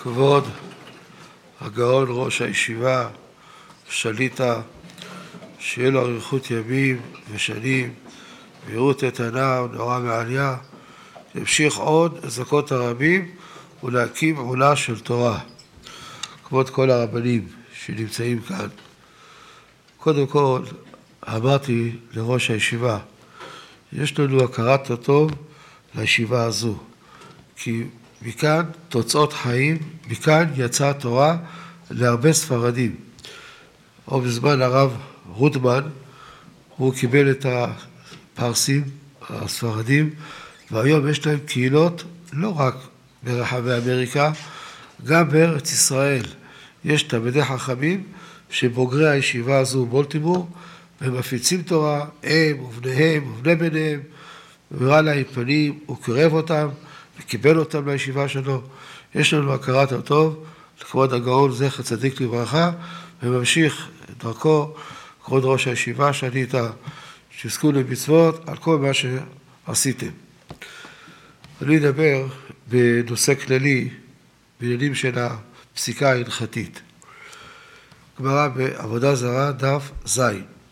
כבוד הגאון ראש הישיבה, שליטה, שיהיה לו אריכות ימים ושנים, מהירות איתנה ונורא מעליה, ימשיך עוד לזכות הרבים ולהקים עולה של תורה. כבוד כל הרבנים שנמצאים כאן. קודם כל, אמרתי לראש הישיבה, יש לנו הכרת הטוב לישיבה הזו, כי מכאן תוצאות חיים, מכאן יצאה תורה להרבה ספרדים. או בזמן הרב רוטמן, הוא קיבל את הפרסים, הספרדים, והיום יש להם קהילות לא רק ברחבי אמריקה, גם בארץ ישראל. יש תלמידי חכמים שבוגרי הישיבה הזו בולטימור, והם מפיצים תורה, הם ובניהם ובני בניהם, וראה להם פנים, הוא קרב אותם, וקיבל אותם לישיבה שלו. יש לנו הכרת הטוב לכבוד הגאון זכר צדיק לברכה, וממשיך את דרכו כבוד ראש הישיבה שליטה, שיזכו למצוות על כל מה שעשיתם. אני אדבר בנושא כללי, בעניינים של הפסיקה ההלכתית. גמרא בעבודה זרה, דף ז'.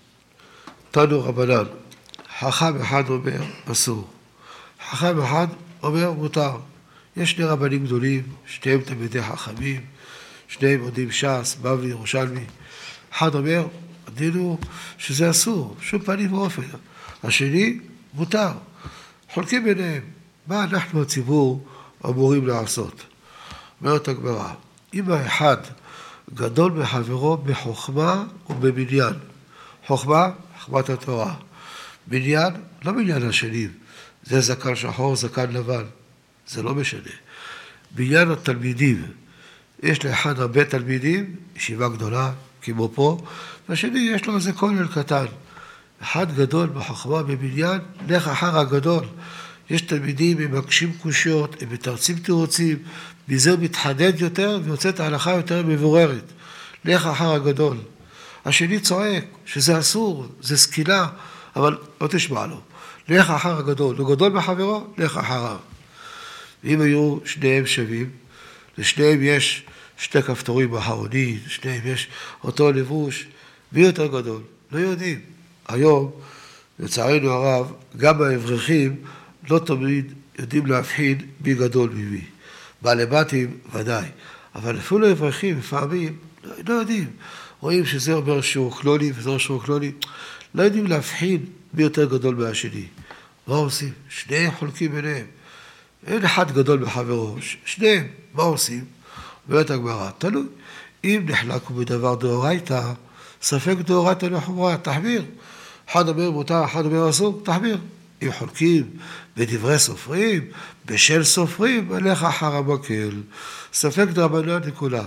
תנו רבנן, חכם אחד אומר אסור, חכם אחד אומר מותר. יש שני רבנים גדולים, שניהם תלמידי חכמים, שניהם יודעים ש"ס, בבלי, ירושלמי. אחד אומר, הדין הוא שזה אסור, שום פנים ואופן. השני, מותר. חולקים ביניהם. מה אנחנו הציבור אמורים לעשות? אומרת הגמרא, אם האחד גדול מחברו בחוכמה ובבניין. חוכמה, חוכמת התורה. בניין, לא בניין השנים. זה זקן שחור, זקן לבן. זה לא משנה. בניין התלמידים, יש לאחד הרבה תלמידים, ישיבה גדולה, כמו פה, והשני יש לו איזה כולל קטן. אחד גדול בחוכמה בבניין, לך אחר הגדול. יש תלמידים, הם מקשים קושיות, הם מתרצים תירוצים, מזה הוא מתחדד יותר ויוצאת ההלכה יותר מבוררת. לך אחר הגדול. השני צועק שזה אסור, זה סקילה, אבל לא תשמע לו. לך אחר הגדול, הוא גדול בחברו, לך אחריו. ואם היו שניהם שווים, לשניהם יש שתי כפתורים באחרונים, לשניהם יש אותו לבוש, מי יותר גדול? לא יודעים. היום, לצערנו הרב, גם האברכים לא תמיד יודעים להבחין מי גדול ממי. בעלי בתים ודאי, אבל אפילו האברכים לפעמים לא יודעים. רואים שזה אומר שהוא כלולי וזה אומר שהוא כלולי. לא יודעים להבחין מי יותר גדול מהשני. מה עושים? שניהם חולקים ביניהם. אין אחד גדול בחברו, שניהם, מה עושים? אומרת הגמרא, תלוי. אם נחלקו בדבר דאורייתא, ספק דאורייתא לחומרה, תחמיר. אחד אומר מותר, אחד אומר אסור, תחמיר. אם חולקים בדברי סופרים, בשל סופרים, הלך אחר המקל. ספק דרבנן לכולם.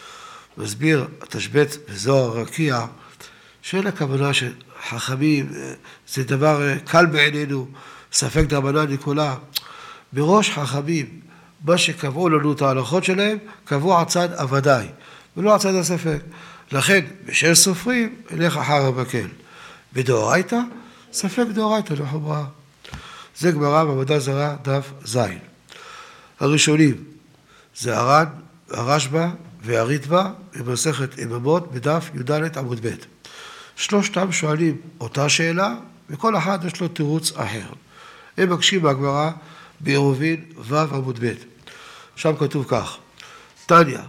מסביר התשבץ בזוהר הרקיע, שאין הכוונה שחכמים, זה דבר קל בעינינו, ספק דרבנן לכולם. בראש חכמים, מה שקבעו לנו את ההלכות שלהם, קבעו הצד הוודאי, ולא הצד הספק. לכן, בשל סופרים, הלך אחר המקל. בדאורייתא, ספק דאורייתא לחומרה. זה גמרא בעבודה זרה, דף ז'. הראשונים, זה הר"ן, הרשב"א והריטב"א, במסכת יבמות, בדף י"ד עמוד ב'. שלושתם שואלים אותה שאלה, וכל אחד יש לו תירוץ אחר. הם מקשים בהגמרא, בעירובין ו' עמוד ב'. שם כתוב כך, תניא,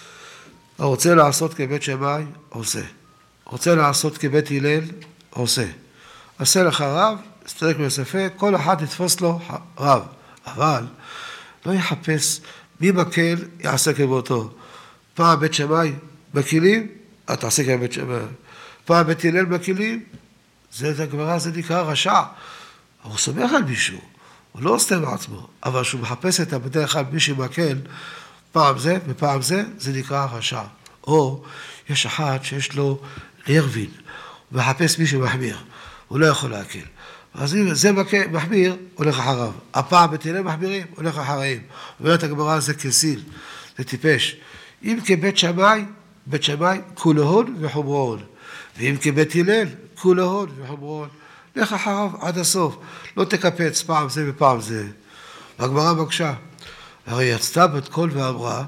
הרוצה לעשות כבית שמאי, עושה. רוצה לעשות כבית הלל, עושה. עשה לך רב, סתלק מהספק, כל אחד יתפוס לו רב. אבל לא יחפש מי מקל, יעשה כמותו. פעם בית שמאי בכלים, אתה תעשה כבית שמאי. פעם בית הלל בכלים, זה הגמרא, זה נקרא רשע. הוא סומך על מישהו. הוא לא עושה בעצמו, אבל כשהוא מחפש את בדרך כלל מי שמקל, פעם זה ופעם זה, זה נקרא רשע. או יש אחד שיש לו נרבין, הוא מחפש מי שמחמיר, הוא לא יכול להקל. אז אם זה מחמיר, הולך אחריו. הפעם בתהילים מחמירים, הולך אחריהם. אומרת הגמרא, זה כסיל, זה טיפש. אם כבית שמאי, בית שמאי, כולו הון וחומרו הון. ואם כבית הלל, כולו הון וחומרו הון. לך אחריו עד הסוף, לא תקפץ פעם זה ופעם זה. הגמרא בקשה, הרי יצתה בת קול ואמרה,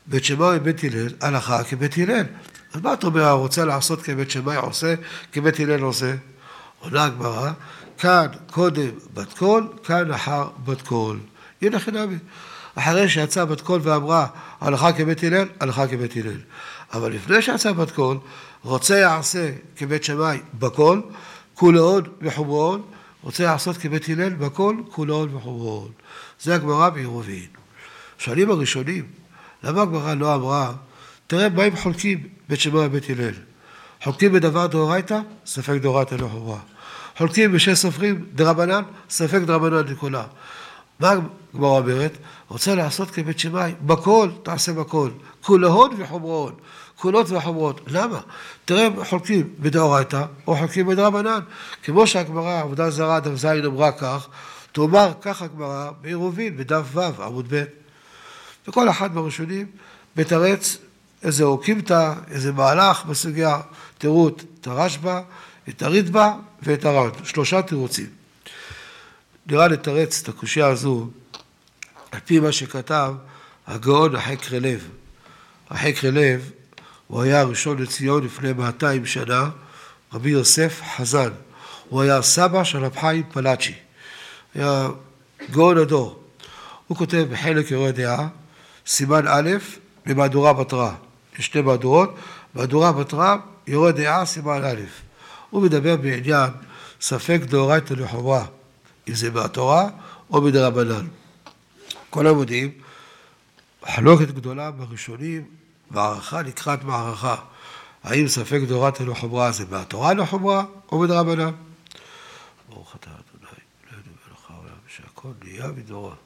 בית שמאי בית הלל, הלכה כבית הלל. אז מה אתה אומר, רוצה לעשות כבית שמאי עושה, כבית הלל עושה? עונה הגמרא, כאן קודם בת קול, כאן אחר בת קול. הנה חינמי. אחרי שיצאה בת קול ואמרה, הלכה כבית הלל, הלכה כבית הלל. אבל לפני שיצאה בת קול, רוצה יעשה כבית שמאי בקול, כולאון וחומרון, רוצה לעשות כבית הלל בקול, כולאון וחומרון. זה הגמרא בעירובין. שואלים הראשונים, למה הגמרא לא אמרה, תראה מה הם חולקים בית שמאי ובית הלל. חולקים בדבר דאורייתא, ספק דאורייתא לא חומרה. חולקים בשש סופרים, דרבנן, ספק דרבנן לכולה. מה הגמרא אומרת? רוצה לעשות כבית שמאי, בקול, תעשה בקול, כולאון וחומרון. קולות וחומרות. למה? תראה, חולקים בדאורייתא או חולקים בדרבנן. כמו שהגמרא, עבודה זרה, דף זין אמרה כך, תאמר כך הגמרא בעירובין, בדף ו' עמוד ב'. וכל אחד מהראשונים מתרץ איזה אוקימתא, איזה מהלך בסוגיה, תראו את הרשב"א, את הרידב"א ואת הר"ן. 3 תירוצים. נראה לתרץ את הקושיה הזו, על פי מה שכתב הגאון החקר לב. החקר לב, הוא היה הראשון לציון לפני 200 שנה, רבי יוסף חזן. הוא היה סבא של רב חיים פלאצ'י. היה גאון הדור. הוא כותב בחלק יורה דעה, סימן א' במהדורה בתרא. יש 2 מהדורות, מהדורה בתרא, יורה דעה, סימן א'. הוא מדבר בעניין ספק דאורייתא לחומרה, אם זה מהתורה או מדרבנן. כל המודיעים, חלוקת גדולה בראשונים, מערכה לקראת מערכה. האם ספק דאורייתא לחומרה זה מהתורה לחומרה או מדרבנן? ברוך אתה ה' אלוהינו מלך העולם שהכל נהיה מדורו.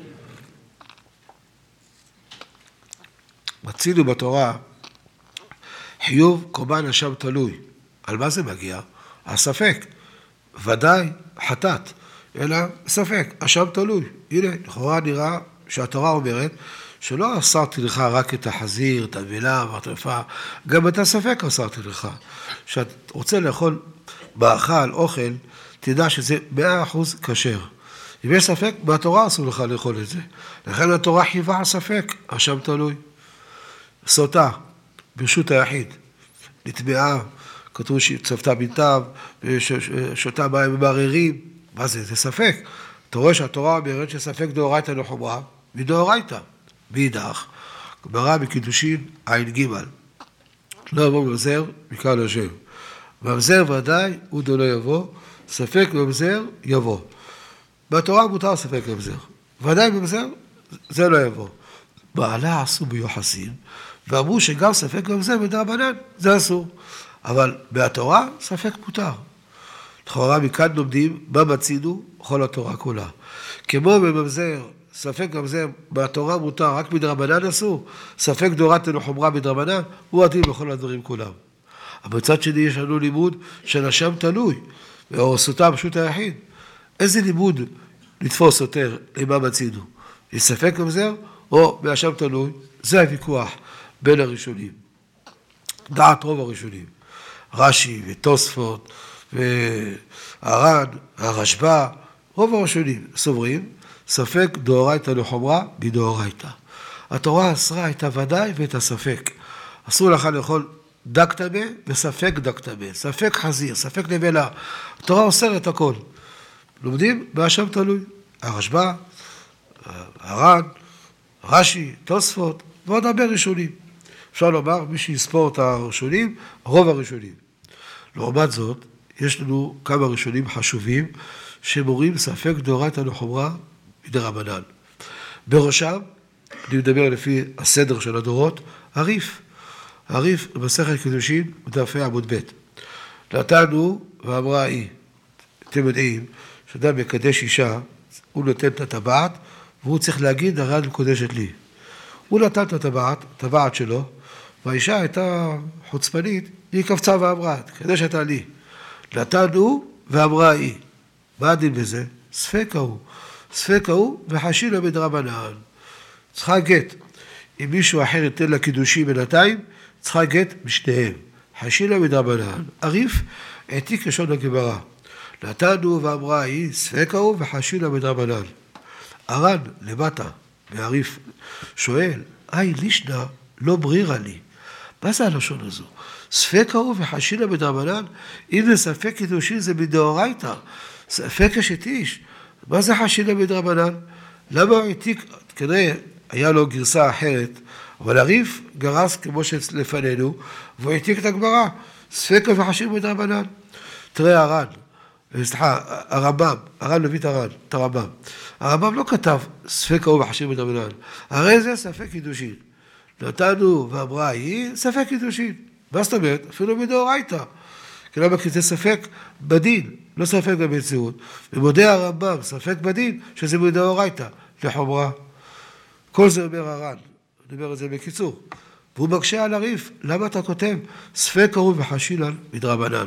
מצינו בתורה חיוב קורבן אשם תלוי. על מה זה מגיע? הספק. ודאי חטאת, אלא ספק, אשם תלוי. הנה, לכאורה נראה שהתורה אומרת שלא אסרתי לך רק את החזיר, את המילה והטרפה, גם את הספק אסרתי לך. כשאת רוצה לאכול מאכל, אוכל, תדע שזה 100% כשר. אם יש ספק, בתורה אסור לך לאכול את זה. לכן התורה חייבה על ספק, אשם תלוי. סוטה, ברשות היחיד, נטמעה, כתוב שצפתה בנתיו, שותה מים מערערים, מה זה? זה ספק. אתה רואה שהתורה אומרת שספק דאורייתא לחומרה, מדאורייתא. מאידך, גמרא בקידושין עין ג' לא יבוא ממזר מקהל השם. ממזר ודאי הוא דלא יבוא, ספק ממזר יבוא. בתורה מותר ספק ממזר. ודאי ממזר זה לא יבוא. בעלה עשו ביוחסין, ואמרו שגם ספק ממזר מדרבנן, זה אסור. אבל בתורה ספק מותר. לכאורה מכאן לומדים מה מצינו כל התורה כולה. כמו בממזר, ספק ממזר בתורה מותר, רק מדרבנן אסור. ספק דאורייתא לחומרה מדרבנן, הוא עדין בכל הדברים כולם. אבל בצד שני יש לנו לימוד של אשם תלוי, או סוטה ברשות היחיד. איזה לימוד לתפוס יותר למה מצינו? יש ספק ממזר או באשם תלוי? זה הוויכוח בין הראשונים. דעת רוב הראשונים. רש"י ותוספות והר"ן, הרשב"א, רוב הראשונים סוברים, ספק דאורייתא לחומרה מדאורייתא. התורה אסרה את הוודאי ואת הספק. אסור לך לאכול דק טמא וספק דק טמא, ספק חזיר, ספק נבלה. התורה אוסרת הכל. לומדים באשם תלוי. הרשב"א, הר"ן, רש"י, תוספות, ועוד הרבה ראשונים. אפשר לומר, מי שיספור את הראשונים, רוב הראשונים. לעומת זאת, יש לנו כמה ראשונים חשובים, שמורים ספק דאורייתא לחומרה מדרבנן. בראשם, אני מדבר לפי הסדר של הדורות, הריף. הריף במסכת קידושין, בדף עמוד ב'. נתנו ואמרה היא, אתם יודעים, שאדם מקדש אישה, הוא נותן את הטבעת, והוא צריך להגיד, הר"ן מקודשת לי. הוא נתן את הטבעת שלו, והאישה הייתה חוצפנית, היא קפצה ואמרה, קדשת לי. נתנו ואמרה היא. מה הדין בזה? ספק הוא. ספק הוא וחשילה מדרבנן. צריכה גט. אם מישהו אחר ייתן לה קידושי בינתיים, צריכה גט משניהם. חשילה מדרבנן. הריף העתיק לשון הגמרא. נתנו ואמרה היא, ספק הוא וחשילה מדרבנן. הר"ן למטה, והריף שואל, אי לישנא לא ברירה לי. מה זה הלשון הזו? ספק הוא וחשינא בדרבנן, אם זה ספק קידושין זה מדאורייתא, ספק אשת איש. מה זה חשינא בדרבנן? למה הוא העתיק, כנראה היה לו גרסה אחרת, אבל הריף גרס כמו שלפנינו, והוא העתיק את הגמרא, ספק וחשינא בדרבנן. תראה הרמב"ם, הרב מביא את הרמב"ם. הרמב"ם לא כתב ספק הוא וחשינא בדרבנן, הרי זה ספק קידושין. נתנו ואמרה היא ספק קידושין. מה זאת אומרת? אפילו מדאורייתא. כלומר, כי זה ספק בדין, לא ספק במציאות. ומודה הרמב"ם, ספק בדין, שזה מדאורייתא, לחומרה. כל זה אומר הר"ן, אני אומר את זה בקיצור. והוא מקשה על הריף, למה אתה כותב? ספק הוא וחשינא מדרבנן.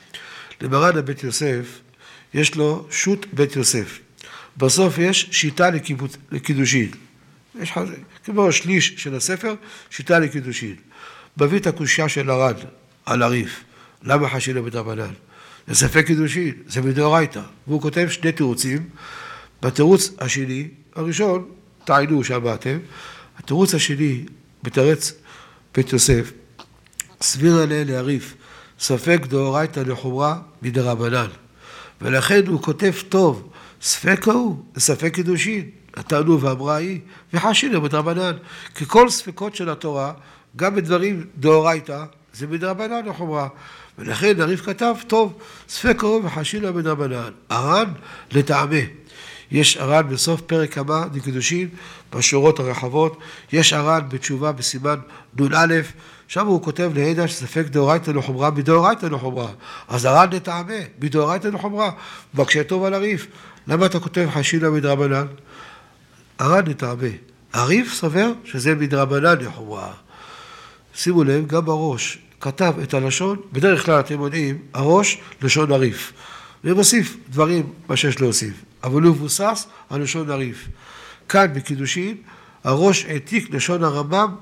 למרן הבית יוסף, יש לו שו"ת בית יוסף. בסוף יש שיטה לקידושין. יש כמו שליש של הספר, שיטה לקידושין. מביא את הקושיה של הר"ן על הריף. למה חשינא בדרבנן? זה ספק קידושין, זה מדאורייתא. והוא כותב שני תירוצים. בתירוץ השני, הראשון, תעיינו שמעתם, התירוץ השני, בתרץ בית יוסף, סביר עליה להריף, ספק דאורייתא לחומרה מדרבנן. ולכן הוא כותב טוב, ספק הוא, זה ספק קידושין. נתנו ואמרה היא, וחשינא בדרבנן. כי כל ספקות של התורה, גם בדברים דאורייתא, זה מדרבנן לחומרה. ולכן הריף כתב, טוב, ספק הוא וחשינא בדרבנן. הר"ן לטעמה. יש הר"ן בסוף פרק כמה דקידושין, בשורות הרחבות, יש הר"ן בתשובה בסימן נ"א, שם הוא כותב להידע שספק דאורייתא לחומרה, מדאורייתא לחומרה. אז הר"ן לטעמה, מדאורייתא לחומרה, מקשה טוב על הריף. למה אתה כותב חשינא מדרבנן? הר"ן לטעמה. הריף סבר שזה מדרבנן לחומרה. שימו לב, גם הראש כתב את הלשון, בדרך כלל אתם יודעים, הראש לשון הריף. ומוסיף דברים מה שיש להוסיף, אבל הוא מבוסס על לשון הריף. כאן בקידושין, הראש העתיק לשון הרמב"ם,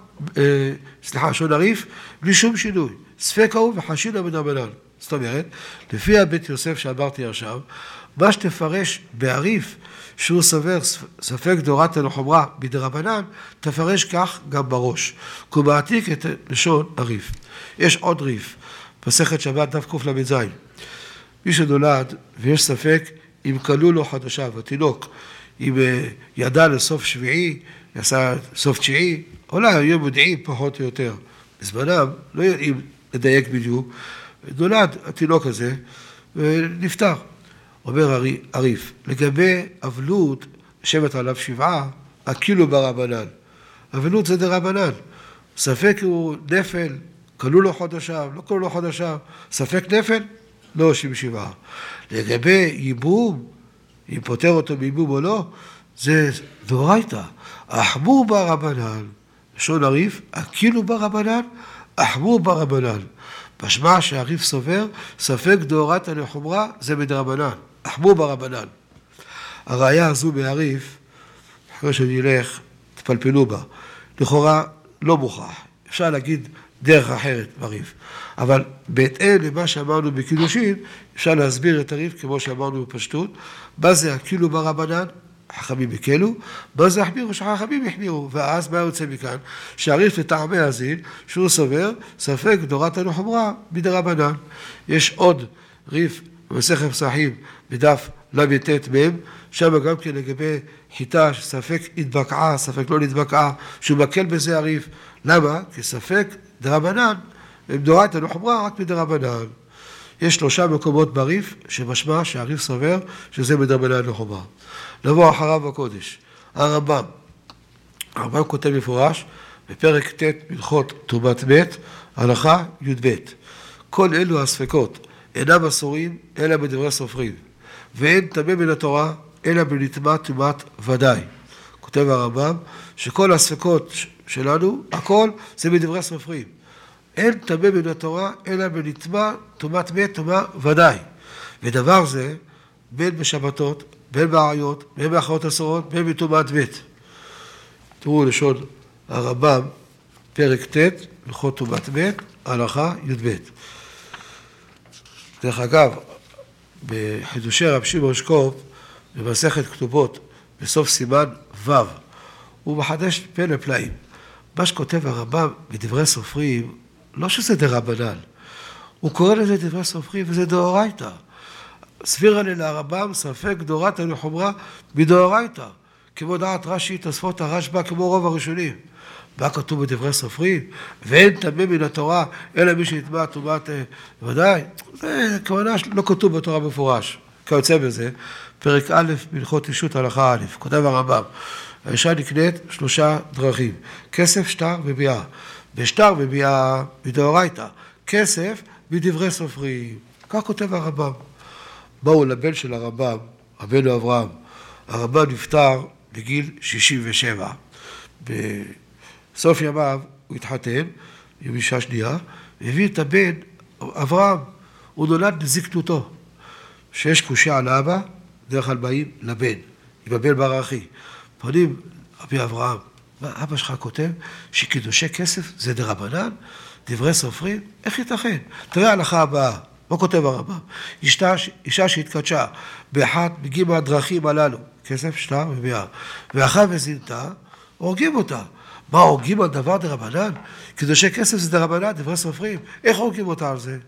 לשון הריף, בלי שום שינוי. ספק הוא וחשינא בדרבנן. זאת אומרת, לפי הבית יוסף שאמרתי עכשיו, מה שתפרש בהריף, שהוא סבר ספק דאורייתא לחומרה מדרבנן, תפרש כך גם בראש. כי הוא מעתיק את לשון הריף. יש עוד ריף, מסכת שבת דף קל"ז. מי שנולד ויש ספק אם כלו לו חודשיו, התינוק, אם ידע לסוף שביעי, יעשה סוף תשיעי, אולי היום יודעים פחות או יותר. בזמנם לא יודעים לדייק בדיוק, נולד התינוק הזה ונפטר. אומר הריף, לגבי אבלות, שבט עליו 7, הכילו ברבנן. אבלות זה דרבנן. ספק הוא נפל, כלו לו חודשיו, לא כלו לו חודשיו. ספק נפל, לא 77. לגבי ייבום, אם פותר אותו בייבום או לא, זה דאורייתא. אחמו ברבנן, לשון הריף, הכילו ברבנן, אחמו ברבנן. משמע שהריף סובר, ספק דאורייתא לחומרה, זה מדרבנן. אחמו ברבנן. הראיה הזו בהריף, אחרי שאני אלך, תפלפלו בה. לכאורה לא מוכח. אפשר להגיד דרך אחרת בריף. אבל בהתאם למה שאמרנו בקידושין, אפשר להסביר את הריף כמו שאמרנו בפשטות. מה זה הכילו ברבנן? חכמים הקלו. מה זה החמירו? שחכמים החמירו. ואז מה יוצא מכאן? שהריף לטעמי הזין, שהוא סובר, ספק דאורייתא לחומרה מדרבנן. יש עוד ריף במסכת פסחים בדף ל"ט מ', שם גם כן לגבי חיטה שספק התבקעה, ספק לא נתבקעה, שהוא מקל בזה הריף. למה? כי ספק דרבנן, דאורייתא לחומרה רק מדרבנן. יש 3 מקומות בריף שמשמע שהריף סובר שזה מדרבנן לחומרה. נבוא אחריו בקודש. הרמב"ם כותב מפורש בפרק ט' הלכות תרומת מת, הלכה י"ב. כל אלו הספקות אינם אסורים אלא בדברי סופרים, ואין טמא מן התורה אלא בנטמא טומאת ודאי. כותב הרמב"ם שכל הספקות שלנו, הכל זה בדברי סופרים. אין טמא מן התורה אלא בנטמא טומאת מת טומאה ודאי. ודבר זה בין בשבתות, בין בעיות, בין באחרות אסורות, בין בטומאת מת. תראו לשון הרמב"ם, פרק ט' הלכות טומאת מת, הלכה י"ב. דרך אגב, בחידושי רב שמעון שקופ, במסכת כתובות, בסוף סימן ו', הוא מחדש פלא פלאים. מה שכותב הרמב"ם בדברי סופרים, לא שזה דרבנן, הוא קורא לזה דברי סופרים וזה דאורייתא. סבירא לרמב"ם ספק דאורייתא לחומרא מדאורייתא, כמו דעת רש"י, תוספות הרשב"א, כמו רוב הראשונים. מה כתוב בדברי סופרים? ואין טמא מן התורה, אלא מי שנטמא טומאת ודאי. זה כמובן לא כתוב בתורה מפורש. כיוצא בזה, פרק א' בהלכות אישות הלכה א', כותב הרמב"ם, האישה נקנית 3 דרכים, כסף, שטר וביאה. בשטר וביאה מדאורייתא, כסף מדברי סופרים. כך כותב הרמב"ם. באו לבן של הרמב"ם, רבנו אברהם. הרמב"ם נפטר בגיל 67. בסוף ימיו הוא התחתן עם אישה שנייה, והביא את הבן אברהם. הוא נולד לזקנותו. שיש קושיה על האבא, דרך כלל באים לבן, עם הבן ברחי. פונים, רבי אברהם, אבא שלך כותב שקידושי כסף זה דרבנן, דברי סופרים, איך ייתכן? תראה ההלכה הבאה, מה כותב הרמב"ם? אישה שהתקדשה באחת מגימה הדרכים הללו, כסף, שטר וביאה, ואחת וזינתה, הורגים אותה. מה, הורגים על דבר דרבנן? קידושי כסף זה דרבנן, דברי סופרים, איך הורגים אותה על זה?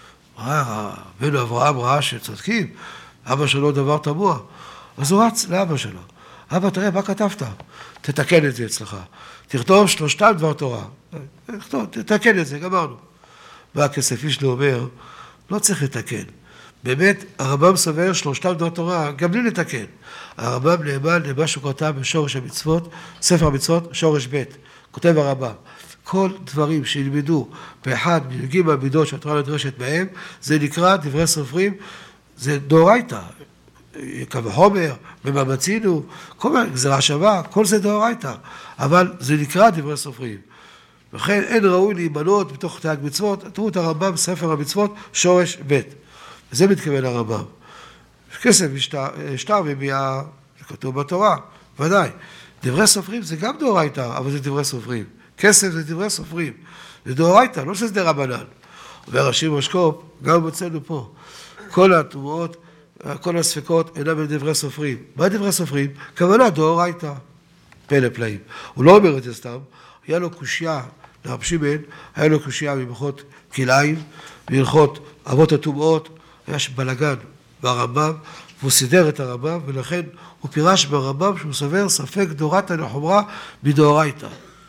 בנו אברהם ראה שצודקים, אבא שלו דבר תמוה, אז הוא רץ לאבא שלו. אבא, תראה, מה כתבת? תתקן את זה אצלך. תכתוב 3 דבר תורה. תתקן את זה, גמרנו. והכסף איש לו אומר, לא צריך לתקן. באמת, הרמב"ם סובר 3 דבר תורה, גם בלי לתקן. הרמב"ם נאמן למה שהוא כותב בשורש המצוות, ספר המצוות, שורש ב'. כותב הרמב"ם, כל דברים שילמדו באחד מנהגים המידות שהתורה נדרשת בהם, זה נקרא דברי סופרים, זה דאורייתא. קו החומר, במאמצינו, כל מיני גזירה שווה, כל זה דאורייתא, אבל זה נקרא דברי סופרים. לכן אין ראוי להימנות בתוך תרי"ג מצוות, תראו את הרמב"ם ספר המצוות, שורש ב'. וזה מתכוון הרמב"ם. כסף, שטר וביאה, זה כתוב בתורה, ודאי. דברי סופרים זה גם דאורייתא, אבל זה דברי סופרים. כסף זה דברי סופרים, זה דאורייתא, לא שזה דרבנן. אומר רש"י משקוף, גם מצאנו פה, כל התבואות, כל הספקות אינם דברי סופרים. מה דברי סופרים? כוונה דאורייתא. פלא פלאים. הוא לא אומר את זה סתם, היה לו קושיה, לרב שמעון, היה לו קושיה בהלכות כלאיים, בהלכות אבות הטומאות, היה בלגן ברמב"ם, והוא סידר את הרמב"ם, ולכן הוא פירש ברמב"ם שהוא סובר ספק דאורייתא לחומרא מדאורייתא.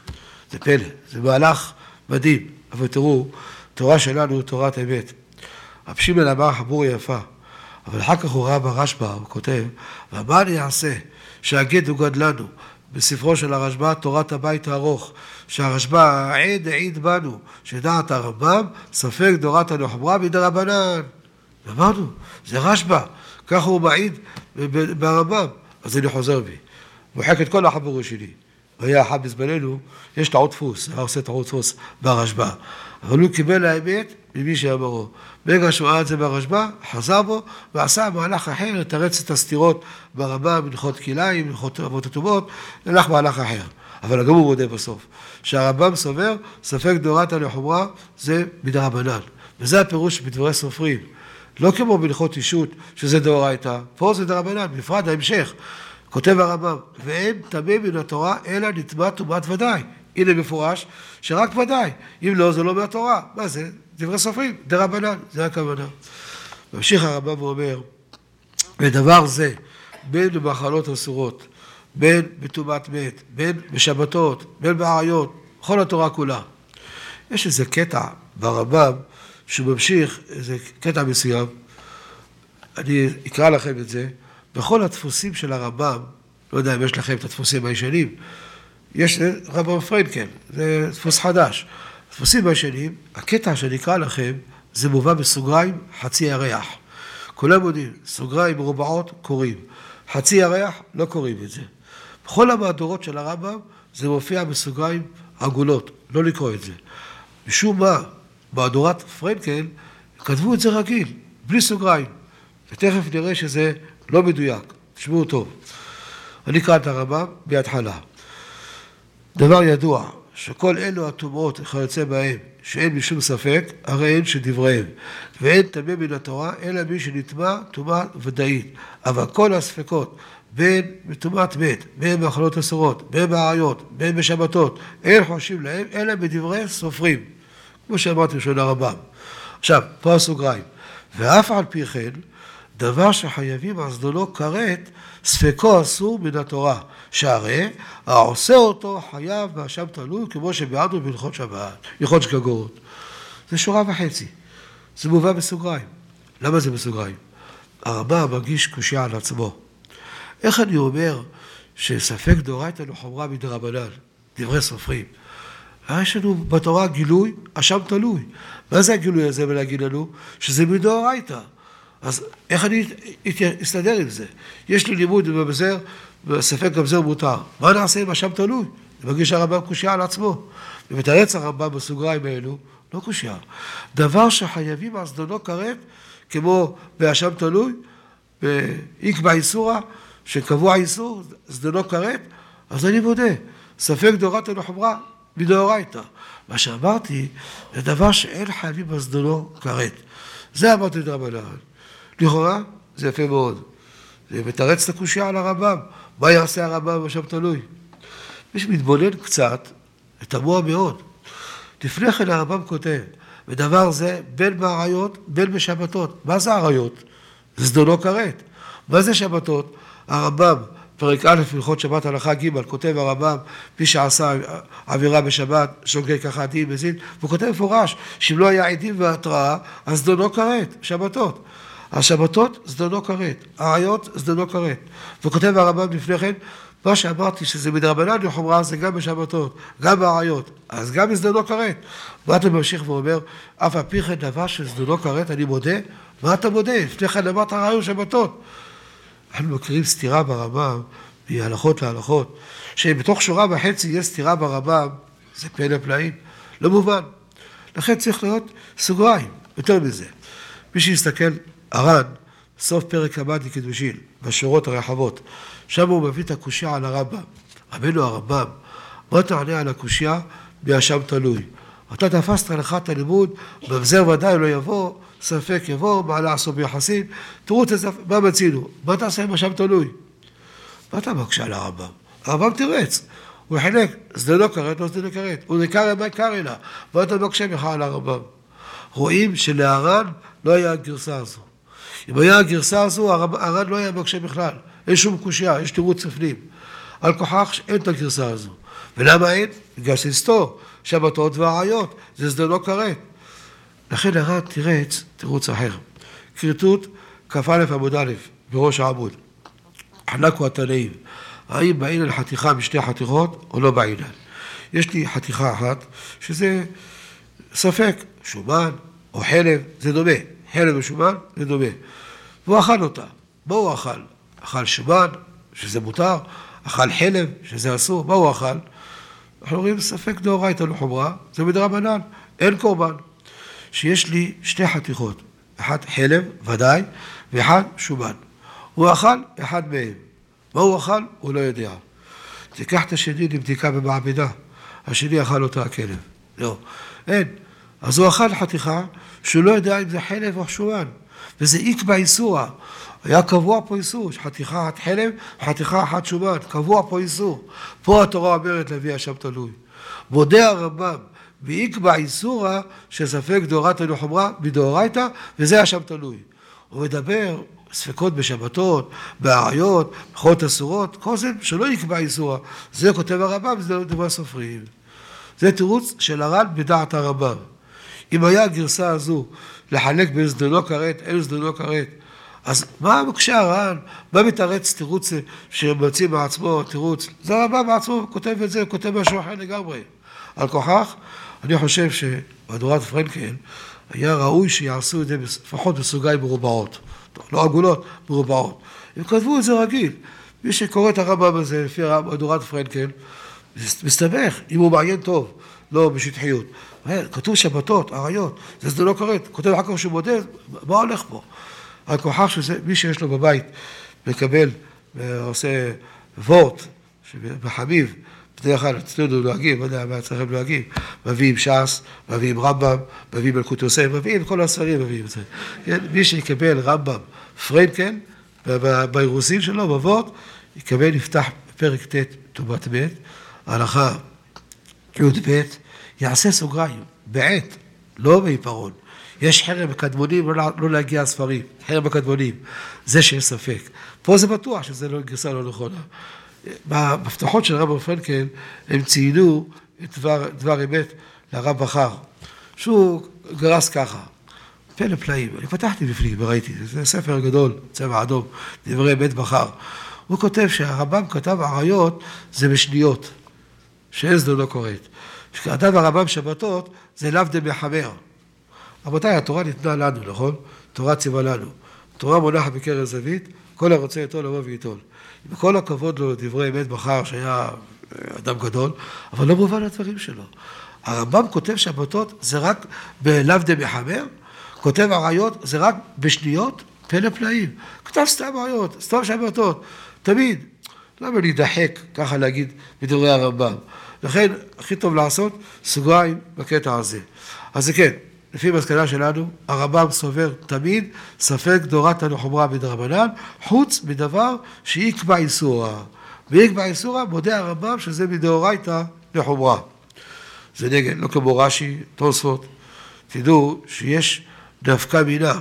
זה פלא, זה מהלך מדהים, אבל תראו, תורה שלנו היא תורת אמת. רב שמעון אמר חמור יפה, אבל אחר כך הוא ראה ברשב"א, הוא כותב, ומה אני אעשה שהגט הוגד לנו, בספרו של הרשב"א, תורת הבית הארוך, שהרשב"א העיד בנו, שדעת הרמב"ם, ספק דאורייתא לחומרא מדרבנן. אמרנו, זה רשב"א, ככה הוא מעיד ברמב"ם, אז אני חוזר בי. מוחק את כל החבורה שלי. והיה אחד בזמננו, יש טעות דפוס, היה עושה טעות דפוס ברשב"א. אבל הוא קיבל האמת ממי שאמרו. ברגע שהוא ראה את זה ברשב"א, חזר בו ועשה מהלך אחר, לתרץ את הסתירות ברמב"ם, בהלכות כלאיים, בהלכות אבות הטומאות, הלך מהלך אחר. אבל גם הוא מודה בסוף. שהרמב"ם סובר, ספק דאורייתא לחומרא, זה מדרבנן. וזה הפירוש בדברי סופרים. לא כמו בהלכות אישות, שזה דאורייתא, פה זה דרבנן, בפרט ההמשך. כותב הרמב"ם, ואין טמא מן התורה, אלא נטמא טומאת ודאי. הנה מפורש, שרק ודאי. אם לא, זה לא מהתורה. מה זה? דברי סופרים, דרבנן, זה הכוונה. ממשיך הרמב"ם ואומר, ודבר זה, בין במחלות אסורות, בין בטומאת מת, בין בשבתות, בין בעריות, כל התורה כולה. יש איזה קטע ברמב"ם, שהוא ממשיך, איזה קטע מסוים, אני אקרא לכם את זה, בכל הדפוסים של הרמב"ם, לא יודע אם יש לכם את הדפוסים הישנים, יש רמב"ם פרנקל, זה דפוס חדש. הדפוסים הישנים, הקטע שאני אקרא לכם, זה מובא בסוגריים חצי ירח. כולם יודעים, סוגריים מרובעות קוראים. חצי ירח לא קוראים את זה. בכל המהדורות של הרמב"ם, זה מופיע בסוגריים עגולות, לא לקרוא את זה. משום מה, מהדורת פרנקל, כתבו את זה רגיל, בלי סוגריים. ותכף נראה שזה לא מדויק. תשמעו טוב. אני אקרא את הרמב"ם בהתחלה. דבר ידוע, שכל אלו הטומאות וכיוצא בהם, שאין משום ספק, הרי אין שדבריהם. ואין טמא מן התורה, אלא מי שנטמא טומאה ודאית. אבל כל הספקות בין בטומאת מת, בין באכלות אסורות, בין בעריות, בין בשבתות, אין חושבים להם, אלא בדברי סופרים, כמו שאמרתי בשביל הרמב"ם. עכשיו, פה הסוגריים, ואף על פי כן, דבר שחייבים על זדונו כרת, ספקו אסור מן התורה, שהרי העושה אותו חייב באשם תלוי, כמו שביארנו בהלכות שבת, הלכות שגגות. זה שורה וחצי, זה מובא בסוגריים. למה זה בסוגריים? הרמב"ם מגיש קושיה על עצמו. איך אני אומר שספק דאורייתא לחומרא מדרבנן, דברי סופרים? יש לנו בתורה גילוי, אשם תלוי. מה זה הגילוי הזה ולהגיד לנו? שזה מדאורייתא. אז איך אני אסתדר עם זה? יש לי לימוד בבזר, וספק גם זה מותר. מה נעשה עם אשם תלוי? אני מגיש הרמב"ם קושיה על עצמו. ומתרץ הרמב"ם בסוגריים האלו, לא קושיה. דבר שחייבים על זדונו כרת, כמו באשם תלוי, באיקבע איסורא, שקבוע איסור, זדונו כרת, אז אני מודה. ספק דאורייתא לחומרא מדאורייתא. מה שאמרתי, זה דבר שאין חייבים על זדונו כרת. זה אמרתי דרבנן. לכאורה, זה יפה מאוד. זה מתרץ את הקושיה על הרמב"ם. מה יעשה הרמב"ם באשם תלוי? מי שמתבונן קצת, תמוה מאוד. לפני כן הרמב"ם כותב, ודבר זה בין בעריות, בין בשבתות. מה זה עריות? זה זדונו כרת. מה זה שבתות? הרמב"ם, פרק א' הלכות שבת הלכה ג', כותב הרמב"ם, מי שעשה עבירה בשבת, שוגג ככה דין מזין, והוא כותב מפורש, שאם לא היה עדים והתראה, אז זדונו כרת, שבתות. השבתות זדונו כרת, העריות זדונו כרת. וכותב הרמב"ם לפני כן, מה שאמרתי שזה מדרבנן לחומרא זה גם בשבתות, גם בעריות, אז גם זדונו כרת. מה אתה ממשיך ואומר, אף על פי כן דבר שזדונו כרת, אני מודה, מה אתה מודה? לפני כן אמרת עריות שבתות. אנחנו מכירים סתירה ברמב"ם, מהלכות להלכות, שבתוך שורה וחצי יש סתירה ברמב"ם, זה פלא פלאים, לא מובן. לכן צריך להיות סוגריים, יותר מזה. מי שיסתכל, הר"ן, סוף פרק המד לקדושין, בשורות הרחבות, שם הוא מביא את הקושיה על הרמב"ם. רבנו הרמב"ם, מה תענה על הקושיה באשם תלוי? אתה תפסת לך את הלימוד, בבזר ודאי לא יבוא, ספק יבוא, מה לעשות ביחסים, תראו מה מצינו, מה תעשה עם אשם תלוי? מה אתה מקשה על הרמב"ם? הרמב"ם תרץ, הוא חילק, זדונו כרת, לא זדונו כרת, הוא נקרא מה יקרא לה, מה אתה מקשה לך על הרמב"ם? רואים שלהר"ן לא היה הגרסה הזו. אם היה הגרסה הזו, הר"ן לא היה מקשה בכלל, אין שום קושיה, יש תירוץ לפנים. על כוחך אין את הגרסה הזו. ולמה אין? בגלל שסתור, שבתות ועריות, זה זדונו כרת. לכן הר"ן תירץ תירוץ אחר. כריתות כ"א עמוד א' בראש העמוד. חלקו התנאים. האם בעינן חתיכה משתי חתיכות או לא בעינן? יש לי חתיכה אחת שזה ספק, שומן או חלב, זה דומה. חלב ושומן זה דומה. והוא אכל אותה. מה הוא אכל? אכל שומן, שזה מותר, אכל חלב, שזה אסור. מה הוא אכל? אנחנו רואים ספק דאורייתא לחומרא, זה מדרבנן, אין קורבן. שיש לי שתי חתיכות, אחד חלב, ודאי, ואחד שומן. הוא אכל אחד מהם. מה הוא אכל? הוא לא יודע. תיקח את השני לבדיקה במעבדה, השני אכל אותה הכלב. לא, אין. אז הוא אכל חתיכה שהוא לא יודע אם זה חלב או שומן. וזה איקבע איסורא. היה קבוע פה איסור, חתיכה אחת חלב, חתיכה אחת שומן, קבוע פה איסור. פה התורה אומרת להביא אשם תלוי. מודה הרמב"ם, ואיקבע איסורא שספק דאורייתא לחומרא מדאורייתא, וזה אשם תלוי. הוא מדבר ספקות בשבתות, בעריות, בחולות אסורות, כל זה שלא יקבע איסורא. זה כותב הרמב"ם, זה דבר סופרים. זה תירוץ של הר"ן בדעת הרמב"ם. אם היה הגרסה הזו לחלק בין זדונו כרת, אין זדונו כרת, אז מה מקשה הר"ן? מה מתרץ תירוץ שמוציא מעצמו תירוץ? זה הרמב"ם בעצמו כותב את זה, כותב משהו אחר לגמרי. על כוחך, אני חושב שבמהדורת פרנקל היה ראוי שיעשו את זה לפחות בסוגריים מרובעות. לא עגולות, מרובעות. הם כתבו את זה רגיל. מי שקורא את הרמב"ם הזה לפי מהדורת פרנקל, מסתבך, אם הוא מעיין טוב, לא בשטחיות. כתוב שבתות, עריות, זה זדונו כרת, כותב אחר כך שהוא מודה, מה הולך פה? על כוחך שזה, מי שיש לו בבית מקבל, עושה וורט, בחביב, בדרך כלל אצלנו נוהגים, לא יודע מה צריכים להגיב, מביאים ש"ס, מביאים רמב"ם, מביאים מלכות יוסף, מביאים כל הספרים, מביאים את זה. כן? מי שיקבל רמב"ם פרנקל, באירוסין שלו, בוורט, יקבל יפתח פרק ט' טובת ב', הלכה י"ב, יעשה סוגריים, בעת, לא בעיפרון. יש חרם בקדמונים, לא להגיע הספרים, חרם בקדמונים, זה שיש ספק. פה זה בטוח שזה לא גרסה לא נכונה. במפתחות של רב פרנקל, הם ציינו את דבר אמת לרב בכר, שהוא גרס ככה, פלא פלאים, אני פתחתי בפנים וראיתי, זה ספר גדול, צבע אדום, דברי אמת בכר. הוא כותב שהרמב"ם כתב עריות זה בשניות, שאצלו לא קורית. כשכתב הרמב"ם שבתות זה לאו דמחמר. רבותיי, התורה ניתנה לנו, נכון? תורה ציווה לנו. תורה מונחת בקרן זווית, כל הרוצה איתו לבוא ואיתו. עם כל הכבוד לו דברי אמת בכר, שהיה אדם גדול, אבל לא מובן הדברים שלו. הרמב"ם כותב שבתות זה רק בלאו דמחמר, כותב עריות זה רק בשניות, פלא פלאים. כתב סתם עריות, סתם שבתות. תמיד, למה להידחק ככה להגיד בדברי הרמב"ם? לכן, הכי טוב לעשות סוגריים בקטע הזה. אז זה כן, לפי מסקנה שלנו, הרמב"ם סובר תמיד ספק דאורייתא לחומרא מדרבנן, חוץ מדבר שיקבע איסורא. ויקבע איסורא, מודה הרמב"ם שזה מדאורייתא לחומרא. זה נגד, לא כמו רש"י, תוספות. תדעו שיש דווקא מינה,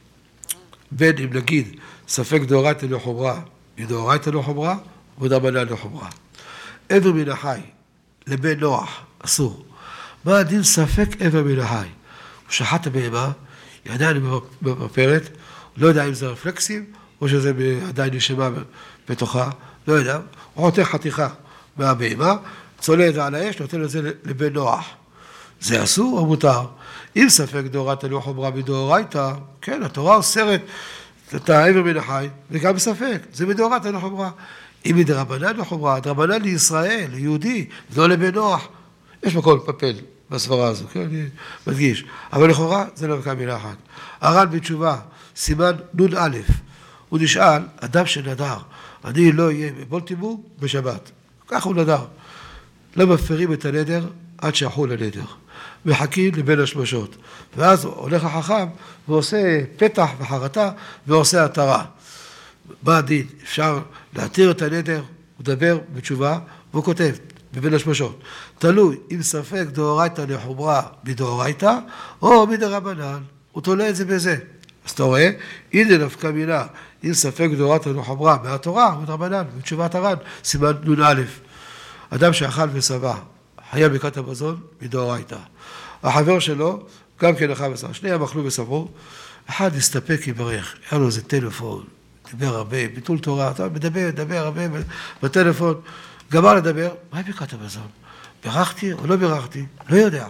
בין אם נגיד ספק דאורייתא לחומרא, מדאורייתא לחומרא, מדרבנן לחומרא. עבר מן החי, לבן נוח, אסור. מה הדין ספק עבר מן החי? הוא שחט הבהמה, ידיים בפרט, לא יודע אם זה רפלקסים, או שזה עדיין נשמה בתוכה, לא יודע, הוא חותך חתיכה מהבהמה, צולה את זה על האש, נותן את זה לבן נוח. זה אסור או מותר? אם ספק דאורייתא לחומרא מדאורייתא, כן, התורה אוסרת את העבר מן החי, וגם ספק, זה מדאורייתא לחומרא. אם מדרבנן לחומרא, דרבנן לישראל, ליהודי, לא לבן נוח. יש מקום לפפל בסברה הזו, כן, אני מדגיש. אבל לכאורה זה לא מקיים מילה אחת. הר"ן בתשובה, סימן נ"א, הוא נשאל, אדם שנדר, אני לא אהיה בבולטימור בשבת. כך הוא נדר. לא מפרים את הנדר עד שיחול הנדר. מחכים לבין השמשות. ואז הולך החכם ועושה פתח וחרטה ועושה התרה. מה הדין? אפשר להתיר את הנדר, הוא מדבר בתשובה, והוא כותב בבין השמשות. תלוי אם ספק דאורייתא לחומרא מדאורייתא, או מדרבנן. הוא תולה את זה בזה. אז אתה רואה, הנה נפקא מינה, אם ספק דאורייתא לחומרא מהתורה, מדרבנן, בתשובת הר"ן, סימן נ"א. אדם שאכל ושבע, חייב ברכת המזון מדאורייתא. החבר שלו, גם כן אכל ושבע, שניהם אכלו ושבעו, אחד הסתפק יברך, היה לו איזה טלפון, דיבר הרבה, ביטול תורה, אתה מדבר הרבה בטלפון, גמר לדבר, מה היא ברכת המזון? בירכתי או לא בירכתי? לא יודע.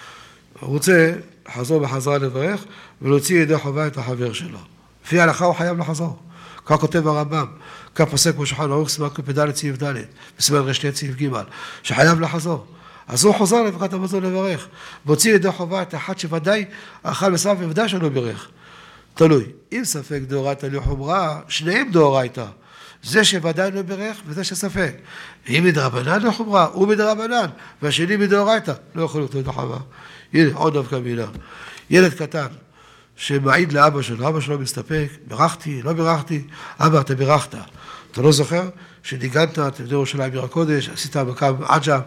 הוא רוצה לחזור בחזרה לברך, ולהוציא ידי חובה את החבר שלו. לפי ההלכה הוא חייב לחזור. כך כותב הרמב"ם, כך פוסק בשולחן ערוך סימן קפ"ד סעיף ד', בסימן ר"ט סעיף ג', שחייב לחזור. אז הוא חוזר לברכת המזון לברך, והוציא ידי חובה את אחד שוודאי אכל ושבע וודאי שלא בירך. תלוי, אם ספק דאורייתא לחומרא, שניהם דאורייתא. זה שוודאי לא בירך וזה שספק. אם מדרבנן לחומרא, הוא מדרבנן, והשני מדאורייתא, לא יכול להיות לחומרא. הנה, עוד דווקא מילה. ילד קטן שמעיד לאבא שלו, אבא שלו מסתפק, בירכתי, לא בירכתי, אבא, אתה בירכת. אתה לא זוכר שניגנת, אתם יודעים ירושלים עיר הקודש, עשית מקם עג'ם,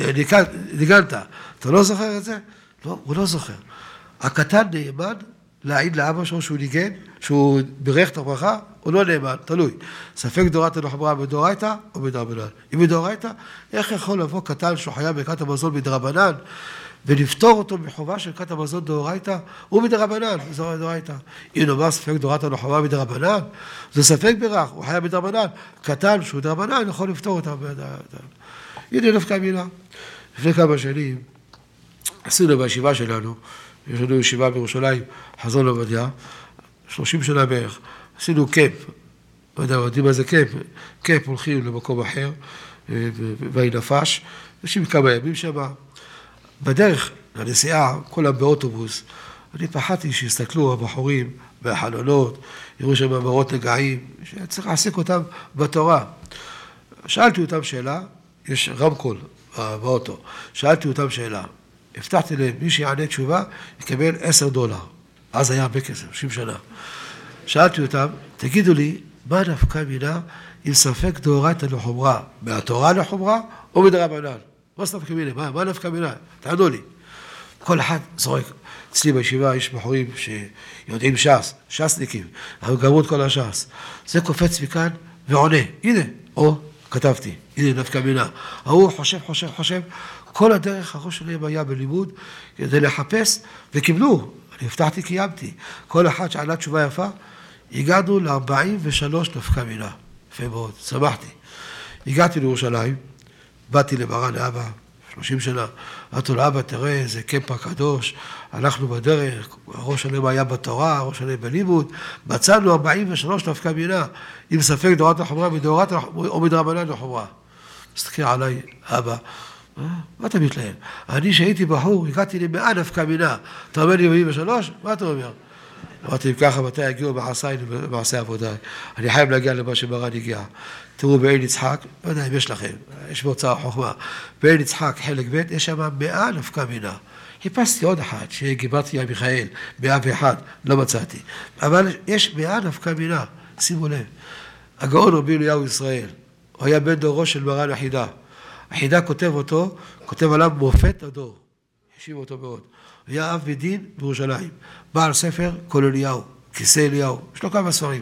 ניגנת. אתה לא זוכר את זה? לא, הוא לא זוכר. הקטן נאמן להעיד לאבא שלו שהוא ניגן, שהוא בירך את הברכה, הוא לא נאמן, תלוי. ספק דאורייתא לחומרא מדאורייתא או מדרבנן. אם מדאורייתא, איך יכול לבוא קטן שהוא חייב ברכת המזון מדרבנן, ולפתור אותו מחובה של ברכת המזון דאורייתא, הוא מדרבנן, זה דאורייתא. אם נאמר ספק דאורייתא לחומרא מדרבנן, זה ספק בירך, הוא חייב מדרבנן. קטן שהוא דרבנן יכול לפתור אותה. הנה נפקא מינה. לפני כמה שנים, עשינו בישיבה שלנו, יש לנו ישיבה בירושלים, חזון עובדיה, 30 שנה בערך, עשינו קמפ, לא יודע, יודעים מה זה קמפ, קמפ הולכים למקום אחר, ואי נפש, יושבים כמה ימים שם, בדרך לנסיעה, כולם באוטובוס, אני פחדתי שיסתכלו הבחורים בחלונות, יראו שם מראות נגעים, שצריך להעסיק אותם בתורה. שאלתי אותם שאלה, יש רמקול באוטו, שאלתי אותם שאלה, הבטחתי להם, מי שיענה תשובה, יקבל $10. אז היה הרבה כסף, 30 שנה. שאלתי אותם, תגידו לי, מה נפקא מינה אם ספק דאורייתא לחומרה, מהתורה לחומרה או מדרבנן? מה נפקא מינה? מה נפקא מינה? תענו לי. כל אחד זורק. אצלי בישיבה יש בחורים שיודעים ש"ס, ש"סניקים, אבל גמרו את כל הש"ס. זה קופץ מכאן ועונה. הנה, כתבתי, הנה נפקא מינה. הוא חושב, כל הדרך הראש שלהם היה בלימוד כדי לחפש, וקיבלו. אני הבטחתי, קיימתי. כל אחד שענה תשובה יפה, הגענו ל-43 נפקא מינה. יפה מאוד, שמחתי. הגעתי לירושלים, באתי למרן אבא, 30 שנה, אמרתי לו, אבא, תראה, איזה קמפ הקדוש, הלכנו בדרך, הראש שלהם היה בתורה, הראש שלהם בלימוד, מצאנו 43 נפקא מינה, עם ספק דאורייתא לחומרה, מדאורייתא או מדרבנן לחומרה. מסתכל עליי, אבא, מה אתה מתלהם? אני שהייתי בחור, הגעתי ל100 נפקא מינה, אתה אומר לי 43? מה אתה אומר? אמרתי, אם ככה, מתי הגיעו מעשה עבודה? אני חייב להגיע למה שמרן הגיע. תראו, בעין יצחק, לא יודע אם יש לכם, יש בהוצאה חוכמה, בעין יצחק, חלק ב', יש שם 100 נפקא מינה. חיפשתי עוד אחד, שגיברתי מיכאל, 101, לא מצאתי. אבל יש 100 נפקא מינה, שימו לב. הגאון רבי אליהו ישראל, הוא היה בן דורו של מרן החידה. החידה כותב עליו מופת הדור. ישיב אותו מאוד. הוא היה אב בדין בירושלים. בעל ספר כל אליהו, כיסא אליהו, יש לו כמה ספרים.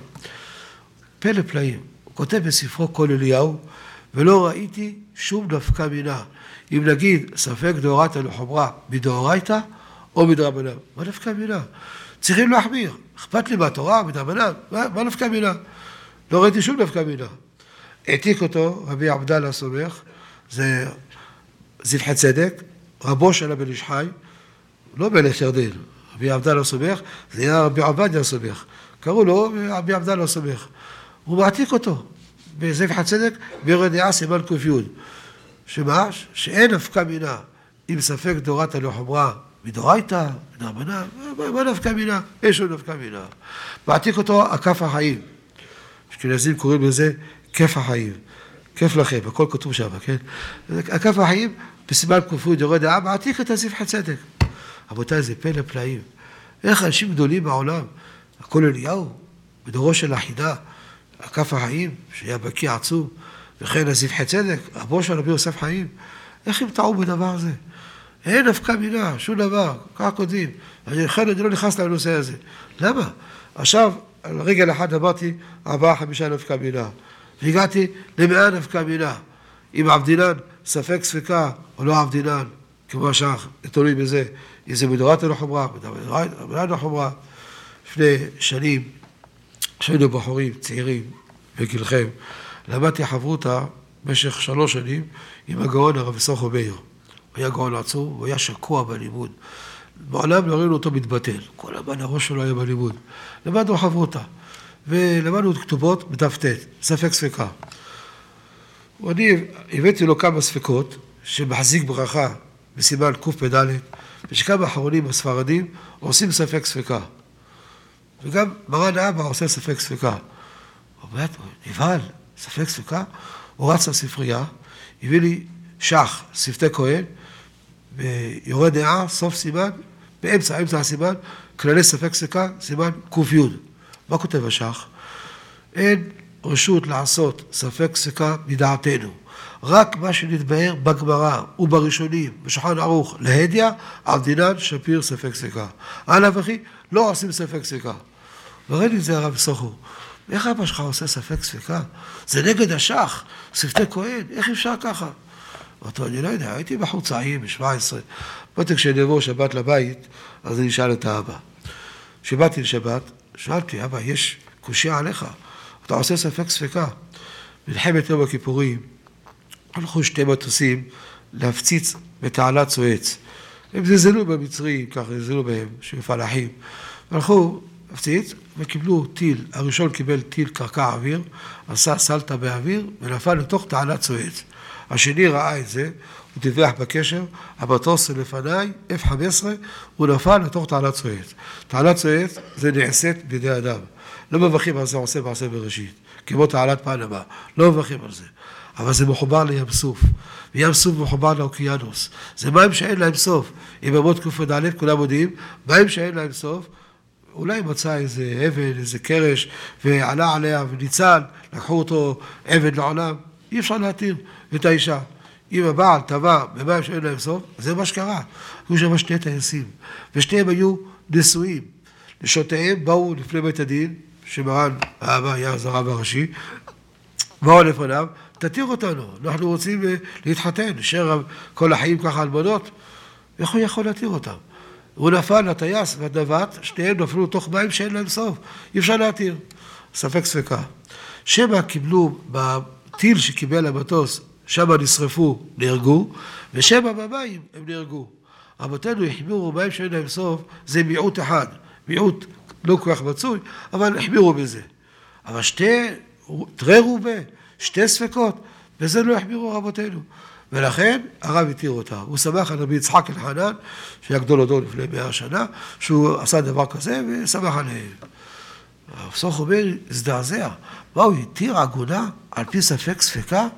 פלא פלאים. הוא כותב בספרו כל אליהו, ולא ראיתי שום נפקא מינה. אם נגיד ספק דאורייתא לחומרה, מדאורייתא או מדרבנן. מה נפקא מינה? צריכים להחמיר. אכפת לי מהתורה, מדרבנן. מה נפקא מינה? לא ראיתי שום נפקא מינה. העתיק אותו רבי עבדאללה הסומך, זה זבחי צדק, רבו של הבן איש חי, לא מלך ירדן, רבי עבדאללה הסומך, זה היה רבי עובדיה הסומך, קראו לו רבי עבדאללה הסומך. הוא מעתיק אותו בזבחי צדק, ביורה דעה סימן ק"י. שמה? שאין נפקא מינה, אם ספק דאורייתא לחומרה, מדאורייתא, מדרבנן, מה נפקא מינה? אין שום נפקא מינה. מעתיק אותו הכף החיים. אשכנזים קוראים לזה כף החיים. כיף לכם, הכל כתוב שם, כן? הכף החיים, בסימן ק"י יורה דעה, מעתיק את הזבחי צדק. רבותיי, זה פלא פלאים. איך אנשים גדולים בעולם, הכל אליהו, בדורו של החידה, הכף החיים, שהיה בקיא עצום, וכן הזבחי צדק, רבו של רבי יוסף חיים, איך הם טעו בדבר הזה? אין נפקא מינה, שום דבר, ככה כותבים. אני לא נכנס לנושא הזה. למה? עכשיו, על רגל אחד אמרתי, 4-5 נפקא מינה. והגעתי ל100 נפקא מינה. אם עבדינן ספק ספקה או לא עבדינן, כמו השח, תלוי בזה, אם זה מדאורייתא לחומרה, מדרבנן לחומרה. לפני שנים, כשהיינו בחורים צעירים בגילכם, למדתי חברותא במשך 3 שנים עם הגאון הרב יששכר מאיר. הוא היה גאון עצום, הוא היה שקוע בלימוד. בעולם לא ראינו אותו מתבטל. כל הזמן הראש שלו היה בלימוד. למדנו חברותא. ולמדנו כתובות בדף ט', ספק ספקה. ואני הבאתי לו כמה ספקות שמחזיק ברכה בסימן קפ"ד, ושכמה אחרונים הספרדים עושים ספק ספקה. וגם מרן אבא עושה ספק ספקה. הוא באמת, נבהל, ספק ספקה, הוא רץ לספרייה, הביא לי שח, שפתי כהן, ויורה דעה, סוף סימן, באמצע הסימן, כללי ספק ספקה, סימן ק"י. מה כותב השח? אין רשות לעשות ספק ספקה מדעתנו. רק מה שנתבהר בגמרא ובראשונים, בשולחן ערוך, להדיא, עבדינן שפיר ספק ספקה. אנא וכי, לא עושים ספק ספקה. וראיתי את זה הרב יששכר. איך אבא שלך עושה ספק ספקה? זה נגד השח, שפתי כהן, איך אפשר ככה? אמרתי, אני לא יודע, הייתי בחור צעיר, ב-17. באתי כשאני אבוא שבת לבית, אז אני אשאל את האבא. כשבאתי לשבת, שאלתי, אבא, יש קושיה עליך, אתה עושה ספק ספקה. מלחמת יום הכיפורים, הלכו 2 מטוסים להפציץ בתעלת סואץ. הם זלזלו במצרים, ככה זלזלו בהם, שפלחים. הלכו להפציץ וקיבלו טיל, הראשון קיבל טיל קרקע אוויר, עשה סלטה באוויר ונפל לתוך תעלת סואץ. השני ראה את זה, הוא דיווח בקשר, המטוס לפניי, F-15, הוא נפל לתוך תעלת סואץ. תעלת סואץ זה נעשית בידי אדם. לא מברכים על זה עושה מעשה בראשית, כמו תעלת פנמה, לא מברכים על זה. אבל זה מחובר לים סוף, וים סוף מחובר לאוקיינוס. זה מים שאין להם סוף. אם אמות קפ"ד כולם יודעים, מים שאין להם סוף, אולי מצא איזה אבן, איזה קרש, ועלה עליה וניצל, לקחו אותו עבד לעולם, אי אפשר להתיר את האישה. אם הבעל טבע במים שאין להם סוף, זה מה שקרה. היו שם שני טייסים, ושניהם היו נשואים. נשותיהם באו לפני בית הדין, שמרן האבא היה הרב הראשי, באו לפניו, תתיר אותנו, אנחנו רוצים להתחתן, נשאר כל החיים ככה על בנות, איך הוא יכול להתיר אותם? הוא נפל לטייס והדבת, שניהם נפלו תוך מים שאין להם סוף, אי אפשר להתיר, ספק ספקה. שמה קיבלו בטיל שקיבל המטוס, שמה נשרפו, נהרגו, ושמה במים הם נהרגו. רבותינו החמירו מים שאין להם סוף, זה מיעוט אחד, מיעוט לא כל כך מצוי, אבל החמירו בזה. אבל תרי רובה, שתי ספקות, וזה לא החמירו רבותינו. ולכן הרב התיר אותה. הוא שמח על רבי יצחק אלחנן, שהיה גדול הדור לפני 100 שנה, שהוא עשה דבר כזה ושמח עליהם. הפסוק אומר, הזדעזע. מה הוא התיר עגונה על פי ספק ספקה?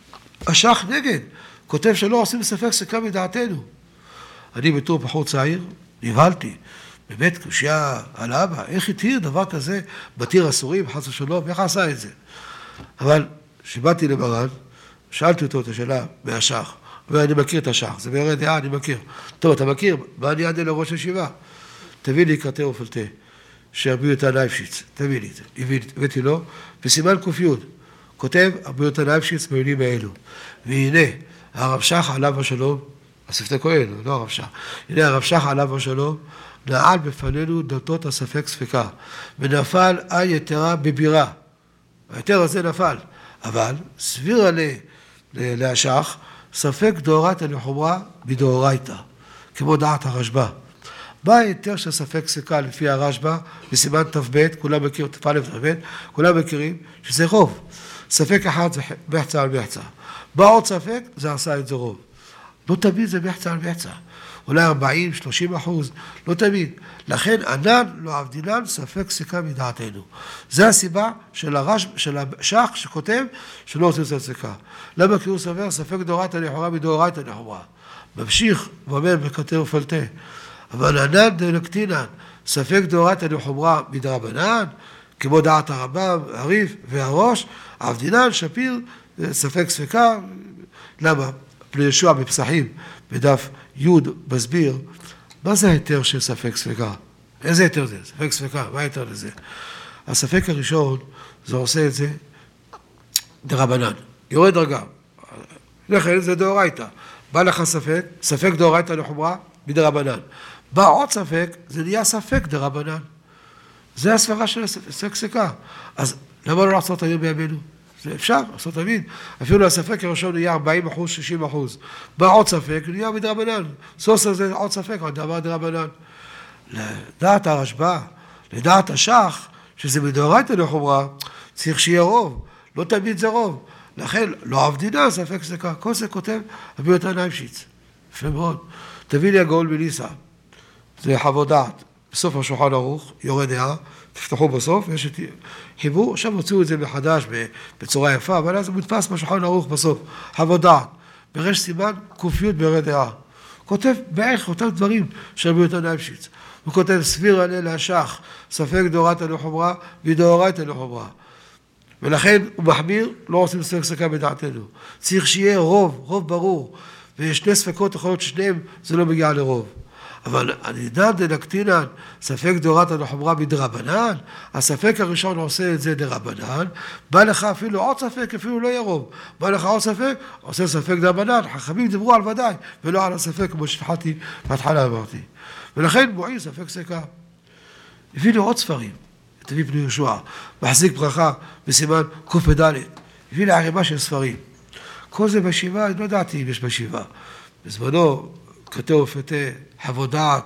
השח נגד. כותב שלא עושים ספק ספקה מדעתנו. אני בתור בחור צעיר, נבהלתי. באמת קושיה על אבא, איך התיר דבר כזה בתיר אסורים, חס ושלום, איך עשה את זה? אבל כשבאתי למרן, שאלתי אותו את השאלה מהשח, ואני מכיר את השח, זה בערי דעה, אני מכיר. טוב, אתה מכיר? מה אני אענה לראש הישיבה? תביא לי קרטה ופלטה, שהרבי יהודה לייפשיץ, תביא לי את זה. הבאתי לו, בסימן קופיות, כותב רבי יהודה לייפשיץ במילים האלו. והנה, הרב שח עליו השלום, השפתי כהן, לא הרב שח, הנה הרב שח עליו השלום, נעל בפנינו דלתות הספק ספקה, ונפל יתרה בבירה. היתר הזה נפל, אבל סביר להשח, ספק דאורייתא לחומרה בדאורייתא, כמו דעת הרשב"א. מה היתר של ספק ספקה לפי הרשב"א, בסימן ת"ב, כולם מכירים, ת"א ת"ב, כולם מכירים שזה רוב. ספק אחד זה מחצה על מחצה. בא עוד ספק, זה עשה את זה רוב. לא תמיד זה מחצה על מחצה. אולי 40-30%, לא תמיד. לכן ענן לא עבדינן ספק ספקה מדעתנו. זה הסיבה של השח שכותב שלא עושים ספק ספקה. למה? כי הוא סבר ספק דאורייתא לכאורה מדאורייתא לחומרה. ממשיך ואומר בקרטה ופלטה. אבל ענן דלקטינן ספק דאורייתא לחומרה מדרבנן, כמו דעת הרמב"ם, הריף והראש, עבדינן שפיר ספק ספקה. למה? פני ישוע בפסחים בדף י' מסביר, מה זה היתר של ספק ספקה? איזה היתר זה? ספק ספקה, מה היתר לזה? הספק הראשון, זה עושה את זה דרבנן, יורד דרגה. לכן זה דאורייתא. בא לך ספק, ספק דאורייתא לחומרה, מדרבנן. בא עוד ספק, זה נהיה ספק דרבנן. זה הסברה של ספק ספקה. אז למה לא לעשות היום בימינו? זה אפשר, לעשות תמיד. אפילו הספק הראשון נהיה 40%, 60%. בא עוד ספק, נהיה מדרבנן. סוס הזה עוד ספק, עוד דבר דרבנן. לדעת הרשב"א, לדעת השח, שזה מדאורייתא לחומרה, צריך שיהיה רוב. לא תמיד זה רוב. לכן, לא עבדינה, ספק ספקה. כל זה כותב רבי יהודה לייפשיץ. יפה מאוד. תביא לי הגאול מליסה. זה חוות דעת. בסוף השולחן ערוך, יורד דעה. תפתחו בסוף, יש את חיבור, עכשיו הוציאו את זה מחדש בצורה יפה, אבל אז זה מודפס בשולחן ערוך בסוף, חוות דעת, בראש סימן קופיות בערי דעה. כותב בערך אותם דברים של רבי יהודה לייפשיץ. הוא כותב סביר עליה להשח, ספק דאורייתא לחומרה ודאורייתא לחומרה. ולכן הוא מחמיר, לא עושים ספק ספקה בדעתנו. צריך שיהיה רוב ברור, ויש שני ספקות יכולות ששניהם, זה לא מגיע לרוב. אבל ענינן דלקטינן, ספק דאורייתא לחומרה מדרבנן, הספק הראשון עושה את זה דרבנן, בא לך אפילו עוד ספק, אפילו לא יהיה רוב, בא לך עוד ספק, עושה ספק דרבנן, חכמים דיברו על ודאי, ולא על הספק כמו שהתחלתי, בהתחלה אמרתי. ולכן מועיל ספק ספקה. הביא לי עוד ספרים, תביא פני יהושע, מחזיק ברכה בסימן קפ"ד, הביא לי ערימה של ספרים. כל זה בישיבה, אני לא ידעתי אם יש בישיבה. בזמנו, קרטה ופלטה, חוות דעת,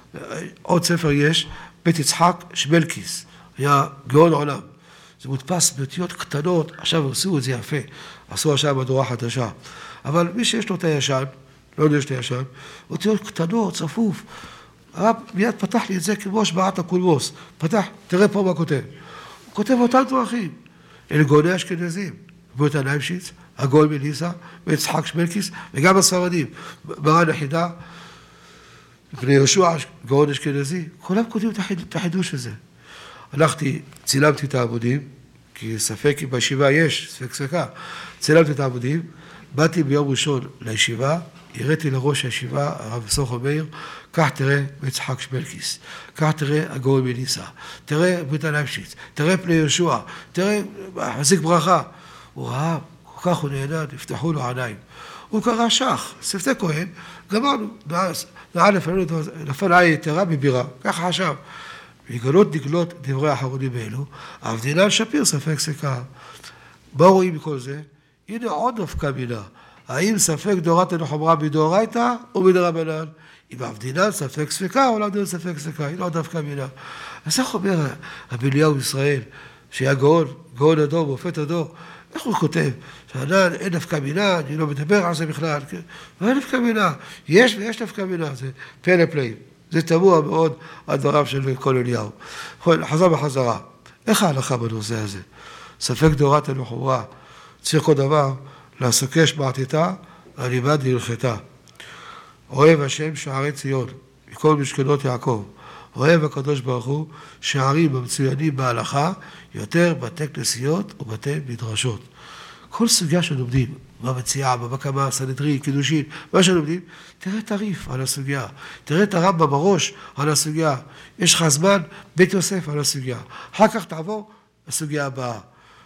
עוד ספר יש, בית יצחק שמלקיס, היה גאון עולם. זה מודפס באותיות קטנות, עכשיו עשו את זה יפה, עשו עכשיו מהדורה חדשה. אבל מי שיש לו את הישן, לא יודע שיש את הישן, אותיות קטנות, צפוף. הרב מיד פתח לי את זה כמו השבעת הקולמוס, פתח, תראה פה מה כותב. הוא כותב אותם דרכים, אלה גאוני אשכנזים, רבי יהודה לייפשיץ, הגאון מליסה, ויצחק שמלקיס, וגם הספרדים, מרן יחידה, לפני יהושע, גאון אשכנזי, כולם כותבים את החידוש הזה. הלכתי, צילמתי את העמודים, כי ספק אם בישיבה יש, ספק ספקה. צילמתי את העמודים, באתי ביום ראשון לישיבה, הראיתי לראש הישיבה, הרב סוחר מאיר, כך תראה יצחק שמלקיס, כך תראה הגאון מניסה, תראה בית הלייפשיץ, תראה פני יהושע, תראה מחזיק ברכה. הוא ראה, כל כך הוא נהנה, נפתחו לו עיניים. הוא קרא שח, שפתי כהן, גמרנו, נפל עין יתרה בבירה, ככה חשב. לגלות נגלות דברי האחרונים האלו, המדינה שפיר ספק ספקה. מה רואים מכל זה? הנה עוד נפקא מינה. האם ספק דאורייתא לחומרא מדאורייתא או מדרבנן? אם המדינה ספק ספקה או לא ספק ספקה, הנה עוד נפקא מינה. אז איך אומר רבי אליהו ישראל, שהיה גאון הדור, מופת הדור, איך הוא כותב? שעדיין אין נפקא מינה, אני לא מדבר על זה בכלל, ואין נפקא מינה, יש ויש נפקא מינה, זה פלא פלאים. זה תמוה מאוד על דבריו של כל אליהו. חזר בחזרה. איך ההלכה בנושא הזה? ספק דאורייתא לחומרא, צריך כל דבר לעסוקש בעתיתה, הלימד להלכתה. אוהב השם שערי ציון, מכל משכנות יעקב. אוהב הקדוש ברוך הוא שערים המצוינים בהלכה, יותר בתי כנסיות ובתי מדרשות. כל סוגיה שלומדים, במציאה, במקמה, סנהדרין, קידושין, מה שלומדים, תראה תריף על הסוגיה, תראה את הרמב"ם בראש על הסוגיה, יש לך זמן, בית יוסף על הסוגיה, אחר כך תעבור לסוגיה הבאה.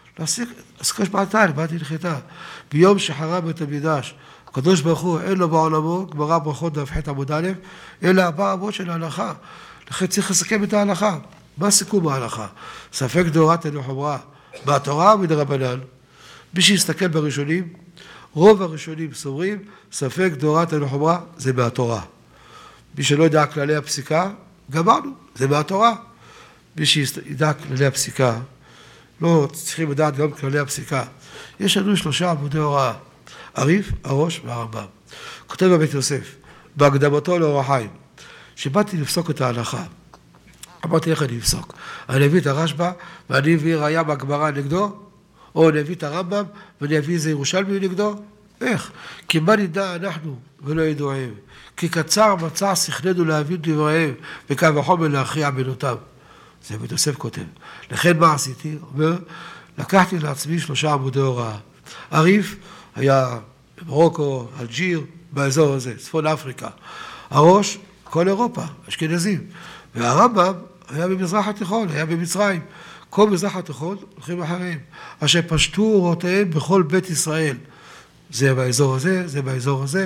להסקש בעתה, לבעתי הלכתה. ביום שחרב בית המקדש, הקדוש ברוך הוא אין לו בעולמו, גמרא ברכות דף ח' עמוד א', אלא 4 אמות של ההלכה. לכן צריך לסכם את ההלכה. מה סיכום ההלכה? ספק דאורייתא לחומרא, בתורה ומדרבנן. מי שיסתכל בראשונים, רוב הראשונים סוברים, ספק דאורייתא לחומרא זה מהתורה. מי שלא ידע כללי הפסיקה, גמרנו, זה מהתורה. מי שידע כללי הפסיקה, לא צריכים לדעת גם כללי הפסיקה. יש לנו 3 עמודי הוראה, הרי"ף, הראש והרמב"ם. כותב בבית יוסף, בהקדמתו לאור החיים, שבאתי לפסוק את ההלכה. אמרתי איך אני אפסוק? אני אביא את הרשב"א ואני אביא ראיה מהגמרא נגדו, או אני אביא את הרמב"ם ואני אביא איזה ירושלמי נגדו? איך? כי מה נדע אנחנו ולא ידועים? כי קצר מצא שכלנו להבין דבריהם וקל וחומר להכריע בינותם. זה בית יוסף כותב. לכן מה עשיתי? אומר, לקחתי לעצמי 3 עמודי הוראה. הרי"ף היה במרוקו, אלג'יר, באזור הזה, צפון אפריקה. הראש, כל אירופה, אשכנזים. והרמב"ם היה במזרח התיכון, היה במצרים. כל מזרח התיכון הולכים אחריהם. אשר פשטו אורותיהם בכל בית ישראל. זה באזור הזה, זה באזור הזה.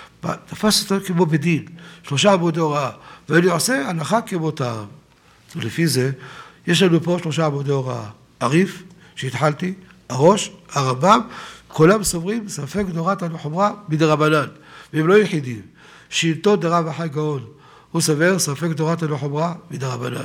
תפס אותו כמו בדין, 3 עמודי הוראה. ואני עושה הלכה כמותם. ולפי זה, יש לנו פה 3 עמודי הוראה. הרי"ף, שהתחלתי, הראש, הרמב"ם, כולם סוברים ספק דאורייתא לחומרא מדרבנן. והם לא יחידים. שלטון דרב החי גאון. הוא סבר ספק דאורייתא לחומרא מדרבנן.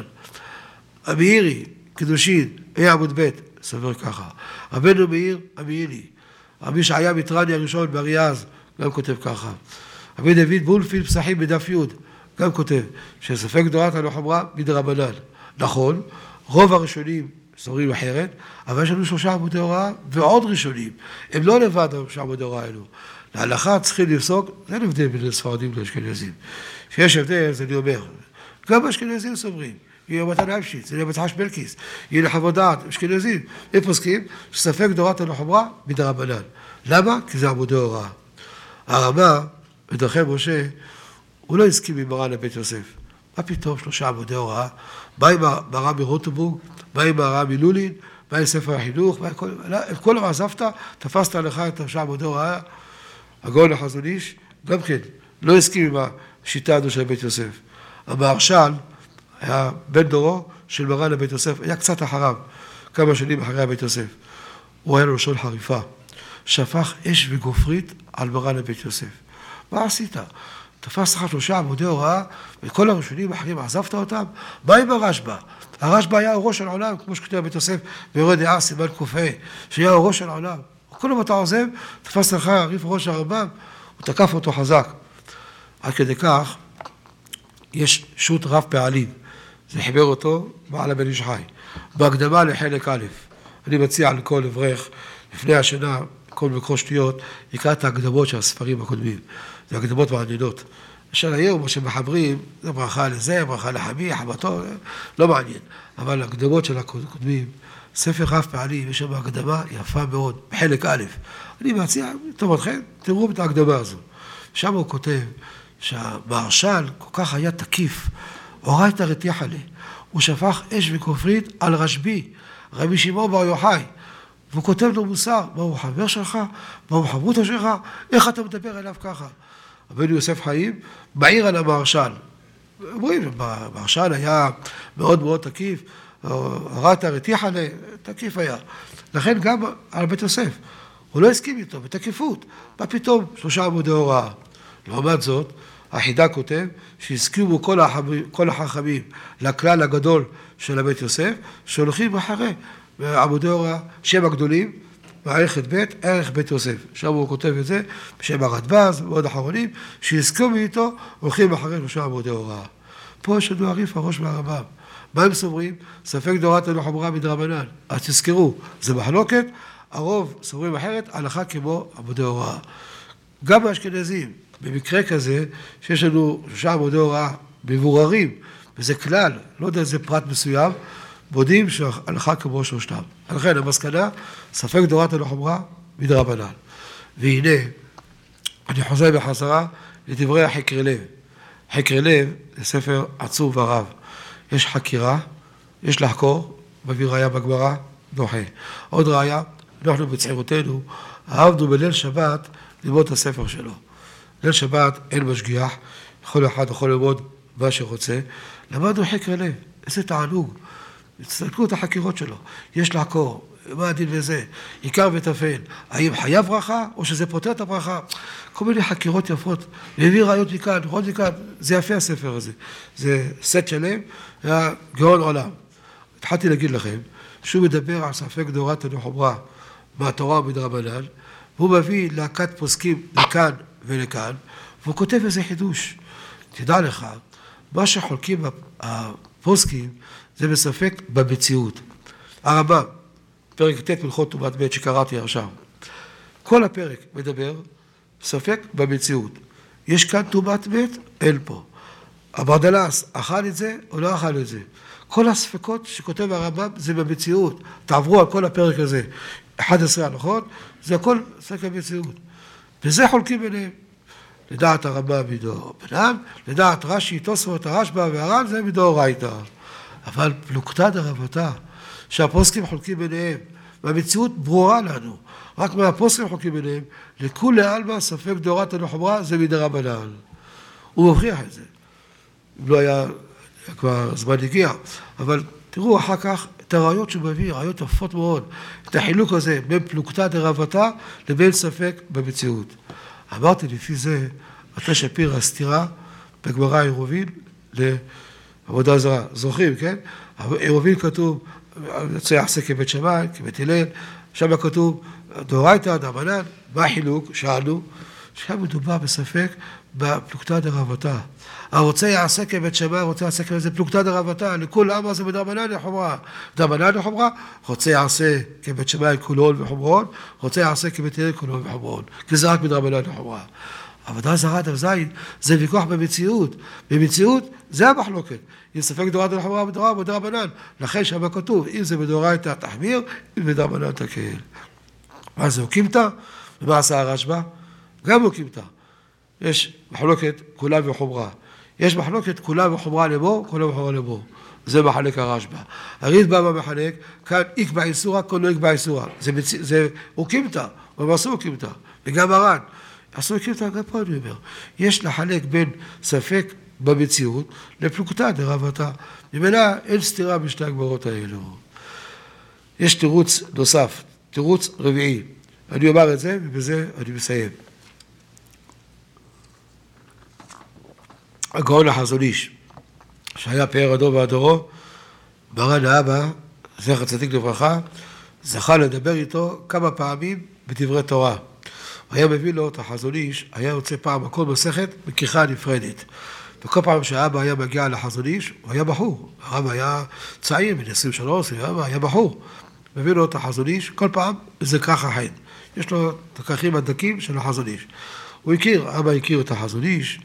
המאירי, קידושין, עמוד ב', סבר ככה. רבנו מאיר, המאירי. רבי ישעיה מיטרני הראשון באריאז, גם כותב ככה. רבי דוד בולפין פסחים בדף י', גם כותב שספק דאורייתא לחומרא מדרבנן. נכון, רוב הראשונים סוברים אחרת, אבל יש לנו 3 עמודי הוראה ועוד ראשונים. הם לא לבד 3 עמודי הוראה האלו. להלכה צריכים לפסוק, אין הבדל בין הספרדים לאשכנזים. שיש הבדל, אז אני אומר, גם האשכנזים סוברים. יהיה מתן לייפשיץ, יהיה יצחק שמלקיס, יהיה לחוות דעת, אשכנזים. הם פוסקים שספק דאורייתא לחומרא מדרבנן. למה? כי זה עמודי הוראה. הרמ"א, בדרכי משה, הוא לא הסכים עם מרן לבית יוסף. מה פתאום 3 עמודי הוראה? מה עם הרבי רוטנבורג? מה עם הרבי לולין? מה עם ספר החינוך? את כל מה עזבת, תפסת לך את 3 עמודי הוראה. הגאון החזון איש, גם כן, לא הסכים עם השיטה הזו של בית יוסף. המהרש"ל היה בן דורו של מרן לבית יוסף, היה קצת אחריו, כמה שנים אחרי בית יוסף. הוא היה לו לשון חריפה, שפך אש וגופרית על מרן לבית יוסף. מה עשית? תפס לך 3 עמודי הוראה, וכל הראשונים האחרים עזבת אותם? מה עם הרשב"א? הרשב"א היה ראש של העולם, כמו שכתב בית יוסף, ביורה דעה סימן ק"ה, שהיה ראש של העולם. כל מה אתה עוזב, תפס לך ריף ראש הרמב"ם, הוא תקף אותו חזק. עד כדי כך, יש שו"ת רב פעלים, זה חיבר אותו בעל הבן איש חי. בהקדמה לחלק א', אני מציע לכל אברך, לפני השנה, כל מקור שטויות, יקרא את ההקדמות של הספרים הקודמים. זה הקדמות מעניינות. של היום, מה שמחברים, זה ברכה לזה, ברכה לחמי, חמתו, לא מעניין. אבל הקדמות של הקודמים, ספר רב פעלים, יש שם הקדמה יפה מאוד, בחלק א'. אני מציע, טוב אתכם, תראו את ההקדמה הזו. שם הוא כותב שהמהרש"ל כל כך היה תקיף, אורייתא רתיחא ליה, הוא שפך אש וכופרית על רשב"י, רבי שמעון בר יוחאי, והוא כותב לו מוסר, מהו חבר שלך, מהו חברותא שלך, איך אתה מדבר אליו ככה? רבי יוסף חיים מעיר על המהרש"ל. אומרים, המהרש"ל היה מאוד מאוד תקיף, אורייתא רתיחא ליה, תקיף היה. לכן גם על בית יוסף, הוא לא הסכים איתו, בתקיפות. מה פתאום 3 עמודי הוראה? לעומת זאת, החידה כותב שהסכימו כל החכמים לכלל הגדול של הבית יוסף, שהולכים אחרי עמודי הוראה, שם הגדולים, מערכת ב', ערך בית יוסף. שם הוא כותב את זה, בשם הרדב"ז ועוד אחרונים, שהסכימו איתו, הולכים אחרי 3 עמודי הוראה. פה יש לנו הריף הראש והרמב"ם. מה הם סוברים? ספק דאורייתא לא חמורה מדרבנן. אז תזכרו, זה מחלוקת, הרוב סוברים אחרת, הלכה כמו עמודי הוראה. גם באשכנזים, במקרה כזה, שיש לנו 3 עמודי הוראה מבוררים, וזה כלל, לא יודע איזה פרט מסוים, מודים שהלכה כמו שלושתם. לכן המסקנה, ספק דאורייתא לא חמורה מדרבנן. והנה, אני חוזר בחזרה לדברי החקר לב. חקר לב זה ספר עצוב ורב. יש חקירה, יש לחקור, מביא ראיה בגמרא, דוחה. עוד ראיה, אנחנו בצעירותנו, אהבנו בליל שבת ללמוד את הספר שלו. ליל שבת אין משגיח, כל אחד יכול ללמוד מה שרוצה. למדנו חקר לב, איזה תענוג. תסתכלו את החקירות שלו. יש לחקור, מה הדין וזה, עיקר וטפל, האם חייב ברכה או שזה פותר את הברכה. כל מיני חקירות יפות, מביא ראיות מכאן, עוד מכאן, זה יפה הספר הזה. זה סט שלם, היה גאון עולם. התחלתי להגיד לכם, שהוא מדבר על ספק דאורייתא לא חמורה מהתורה ומדרבנן, והוא מביא להקת פוסקים לכאן ולכאן, והוא כותב איזה חידוש. תדע לך, מה שחולקים הפוסקים זה בספק במציאות. הרמב"ם, פרק ט' הלכות טומאת מת שקראתי עכשיו. כל הפרק מדבר ספק במציאות. יש כאן טומאת מת, אין פה. הברדלס אכל את זה או לא אכל את זה. כל הספקות שכותב הרמב"ם זה במציאות. תעברו על כל הפרק הזה. 11 הלכות, זה הכל ספק במציאות. וזה חולקים ביניהם. לדעת הרמב"ם מדרבנן, לדעת רש"י, תוספות, הרשב"א והר"ן זה מדאורייתא. אבל פלוגתא דרבנן, שהפוסקים חולקים ביניהם, והמציאות ברורה לנו, רק מהפוסקים חולקים ביניהם, לכולי עלמא ספק דאורייתא לא חמורה זה מדרבנן. הוא מוכיח את זה. אם לא היה, כבר זמן הגיע, אבל תראו אחר כך את הרעיות שהוא מביא, רעיות יפות מאוד, את החילוק הזה בין פלוגתא דרבנן לבין ספק במציאות. אמרתי לפי זה, אתה שפיר הסתירה בגמרא עירובין לעבודה זרה. זוכרים, כן? עירובין כתוב, יוצא יעשה כבית שמאי, כבית הלל, שם כתוב דאורייתא דרבנן, מה החילוק? שאלנו, שם מדובר בספק בפלוגתא דרבנן. הרוצה יעשה כבית שמאי, הרוצה יעשה כבית, זה פלוגתא דרבנן, לכל אמר זה מדרבנן לחומרה. דרבנן לחומרה, רוצה יעשה כבית שמאי כולון וחומרון, רוצה יעשה כבית הלל כולון וחומרון, כי זה רק מדרבנן לחומרה. עבודה זרה דף זין, זה ויכוח במציאות. במציאות זה המחלוקת. אם ספק דאורייתא לחומרה מדרבנן, לכן שם כתוב, אם זה מדאורייתא תחמיר, אם מדרבנן תקל. מה זה אוקימתא? ומה עשה הרשב"א? גם אוקימתא. יש מחלוקת כולה וחומרה. יש מחלוקת כולה וחומרה לבור, כולה וחומרה לבור. זה מחלק הרשב"א. הרדב"א מחלק, כאן יקבע איסורא, כאן לא יקבע איסורא. זה אוקימתא, אבל עשו אוקימתא. וגם הר"ן. עשו אוקימתא, גם פה אני אומר. יש לחלק בין ספק במציאות לפלוגתא דרבנן. ממילא אין סתירה בשתי הגמרות האלו. יש תירוץ נוסף, תירוץ רביעי. אני אומר את זה, ובזה אני מסיים. הגאון החזון איש, שהיה פאר הדור והדורו, מרן האבא, זכר צדיק לברכה, זכה לדבר איתו כמה פעמים בדברי תורה. הוא היה מביא לו את החזון איש, היה יוצא פעם הכל מסכת בכריכה נפרדת. וכל פעם שהאבא היה מגיע לחזון איש, הוא היה בחור. האבא היה צעיר, בן 23, היה בחור. מביא לו את החזון איש, כל פעם זה ככה חד. יש לו את הכרכים הדקים של החזון איש. הוא הכיר, אבא הכיר את החזון איש,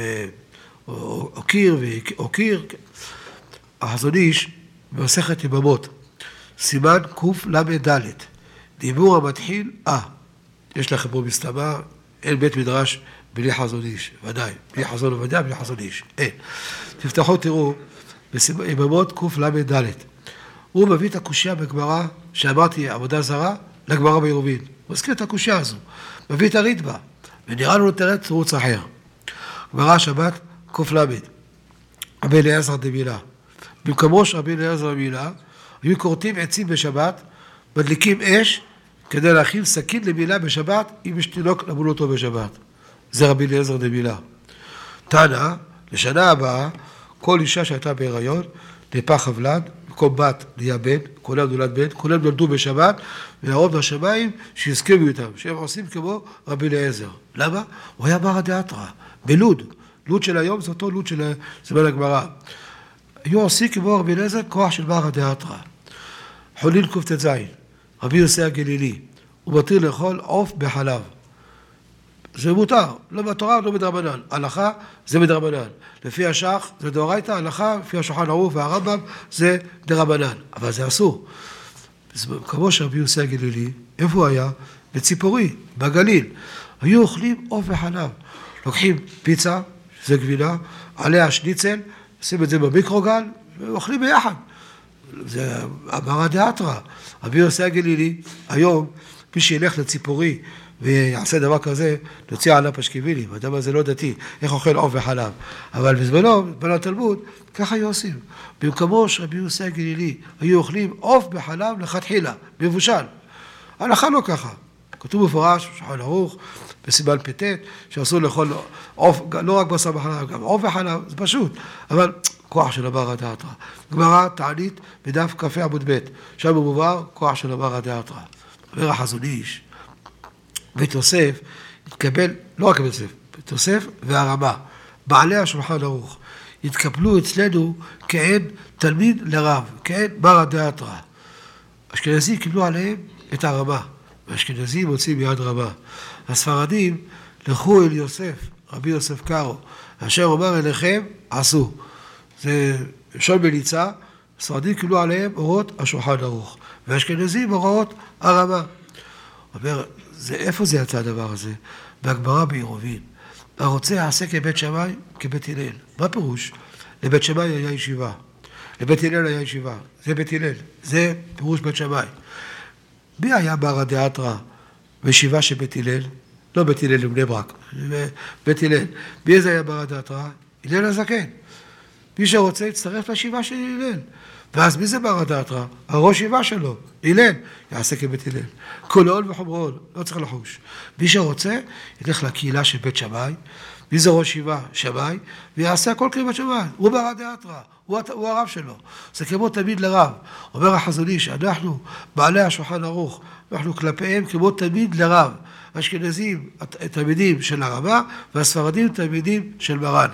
והוקיר. החזון איש במסכת יבמות, סימן קל"ד, דיבור המתחיל, יש לכם פה מסתמה, אין בית מדרש בלי חזון איש, ודאי, בלי חזון עובדיה, בלי חזון איש, אין. תפתחו, תראו, יבמות קל"ד, הוא מביא את הקושיה בגמרא, שאמרתי עבודה זרה, לגמרא בעירובין. הוא מזכיר את הקושיה הזו, מביא את הריטב"א, ונראה לנו תראה תירוץ אחר. גמרא שבת קל"ד, רבי אליעזר דמילה. במקומו של רבי אליעזר דמילה, היו כורתים עצים בשבת, מדליקים אש, כדי להכין סכין למילה בשבת, אם יש תינוק למול אותו בשבת. זה רבי אליעזר דמילה. תנא, לשנה הבאה, כל אישה שהייתה בהיריון, נהפך חבלן, במקום בת נהיה בן, כולם נולד בן, כולם נולדו בשבת, והרוב מהשמיים שהזכירו איתם, שהם עושים כמו רבי אליעזר. למה? הוא היה ברא דאתרא, בלוד. לוד של היום זה אותו לוד של זמן הגמרא. היו עושים כמו רבי אליעזר, כוח של ברא דאתרא. חולין קט"ז, רבי יוסי הגלילי, הוא מתיר לאכול עוף בחלב. זה מותר, לא בתורה, לא בדרבנן. הלכה זה בדרבנן. לפי השח זה דאורייתא, הלכה, לפי השולחן ערוך והרמב"ם זה דרבנן. אבל זה אסור. כמו שרבי יוסי הגלילי, איפה הוא היה? בציפורי, בגליל. היו אוכלים עוף בחלב. לוקחים פיצה, זה גבינה, עליה שניצל, עושים את זה במיקרוגל, ואוכלים ביחד. זה אמרה דאתרא. רבי יוסי הגלילי, היום, מי שילך לציפורי, ויעשה דבר כזה, נוציא עליו פשקווילים, האדם הזה לא דתי, איך אוכל עוף וחלב. אבל בזמנו, בזמן התלמוד, ככה היו עושים. במקומו שרבי יוסי הגלילי, היו אוכלים עוף בחלב לכתחילה, מבושל. הלכה לא ככה. כתוב מפורש, שולחן ערוך, בסימן פ"ט, שאסור לאכול עוף, לא רק בשר בחלב, גם עוף וחלב, זה פשוט. אבל כוח של ברא דאתרא. גמרא תענית בדף כ"ה עמוד ב', שם מובהר כוח של ברא דאתרא. אומר החזון איש, בית יוסף התקבל, לא רק בית יוסף, בית יוסף והרמה, בעלי השולחן ערוך, התקבלו אצלנו כעין תלמיד לרב, כעין ברא דאתרא. אשכנזים קיבלו עליהם את הרמה, והאשכנזים מוצאים מיד רמה. הספרדים לכו אל יוסף, רבי יוסף קארו, אשר אומר אליכם, עשו. זה שון מליצה, הספרדים קיבלו עליהם אורות השולחן ערוך, והאשכנזים אורות הרמה. אומר, איפה זה יצא הדבר הזה? בהגמרא בעירובין. הרוצה יעשה כבית שמאי, כבית הלל. מה פירוש? לבית שמאי היה ישיבה. לבית הלל היה ישיבה. זה בית הלל. זה פירוש בית שמאי. מי היה ברא דאתרא בישיבה של בית הלל? לא בית הלל לבני ברק. בית הלל. מי זה היה ברא דאתרא? הלל הזקן. מי שרוצה יצטרף לישיבה של הלל. ואז מי זה ברא דאתרא? הראש ישיבה שלו, הלל, יעשה כבית הלל. כל עול וחומרון, לא צריך לחוש. מי שרוצה, ילך לקהילה של בית שמאי, מי זה ראש ישיבה? שמאי, ויעשה הכל כבית שמאי. הוא ברא דאתרא, הוא הרב שלו. זה כמו תלמיד לרב. אומר החזון איש, אנחנו, בעלי השולחן ערוך, אנחנו כלפיהם כמו תלמיד לרב. האשכנזים, תלמידים של הרמה, והספרדים תלמידים של מרן.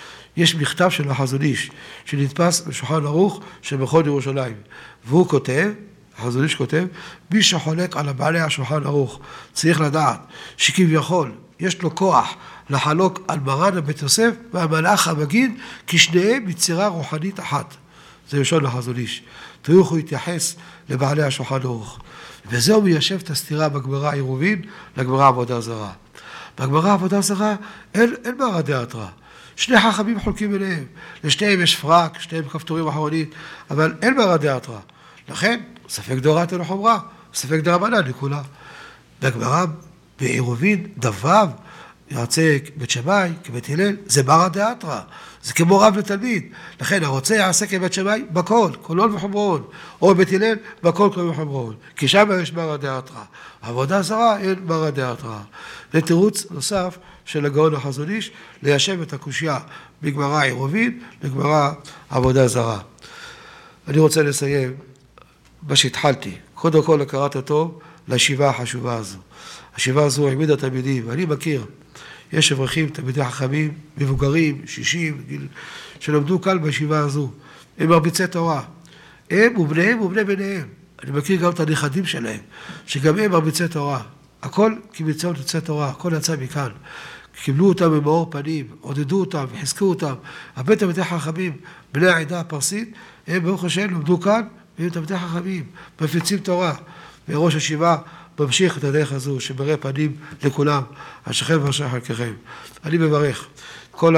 יש מכתב של החזון איש, שנתפס בשולחן ערוך של מכון ירושלים. והוא כותב, החזון איש כותב, מי שחולק על בעלי השולחן ערוך, צריך לדעת שכביכול יש לו כוח לחלוק על מרן בית יוסף והמלאך המגיד, כי שניהם יצירה רוחנית אחת. זה לשון החזון איש. תראו איך הוא יתייחס לבעלי השולחן ערוך. וזהו מיישב את הסתירה בגמרא עירובין לגמרא עבודה זרה. בגמרא עבודה זרה אין ברא דאתרא. שני חכמים חולקים ביניהם, לשניהם יש פרק, שניהם כפתורים אחרונית, אבל אין ברא דאתרא. לכן, ספק דאורייתא לחומרא, ספק דרבנן לכולה. בגמרא בעירובין דף יעשה בית שמאי כבית הלל, זה ברא דאתרא, זה כמו רב לתלמיד. לכן הרוצה יעשה כבית שמאי בכל, כל עול וחומרון, או בית הלל בכל כל וחומרון, כי שם יש ברא דאתרא. עבודה זרה אין ברא דאתרא. זה תירוץ נוסף של הגאון החזון איש ליישב את הקושיה בגמרא עירובין לגמרא עבודה זרה. אני רוצה לסיים מה שהתחלתי. קודם כל הכרת הטוב לישיבה החשובה הזו. הישיבה הזו העמידה תלמידים, ואני מכיר, יש אברכים, תלמידי חכמים, מבוגרים, 60, שלמדו כאן בישיבה הזו. הם מרביצי תורה. הם ובניהם ובני בניהם. אני מכיר גם את הנכדים שלהם, שגם הם מרביצי תורה. הכל כי מציון תצא תורה, הכל יצא מכאן. קיבלו אותם במאור פנים, עודדו אותם, חיזקו אותם. הבית תלמידי חכמים, בני העדה הפרסית, הם ברוך השם למדו כאן, והם תלמידי חכמים, מפיצים תורה. וראש הישיבה ממשיך את הדרך הזו, שמראה פנים לכולם, אשריכם ואשרי חלקכם. אני מברך כל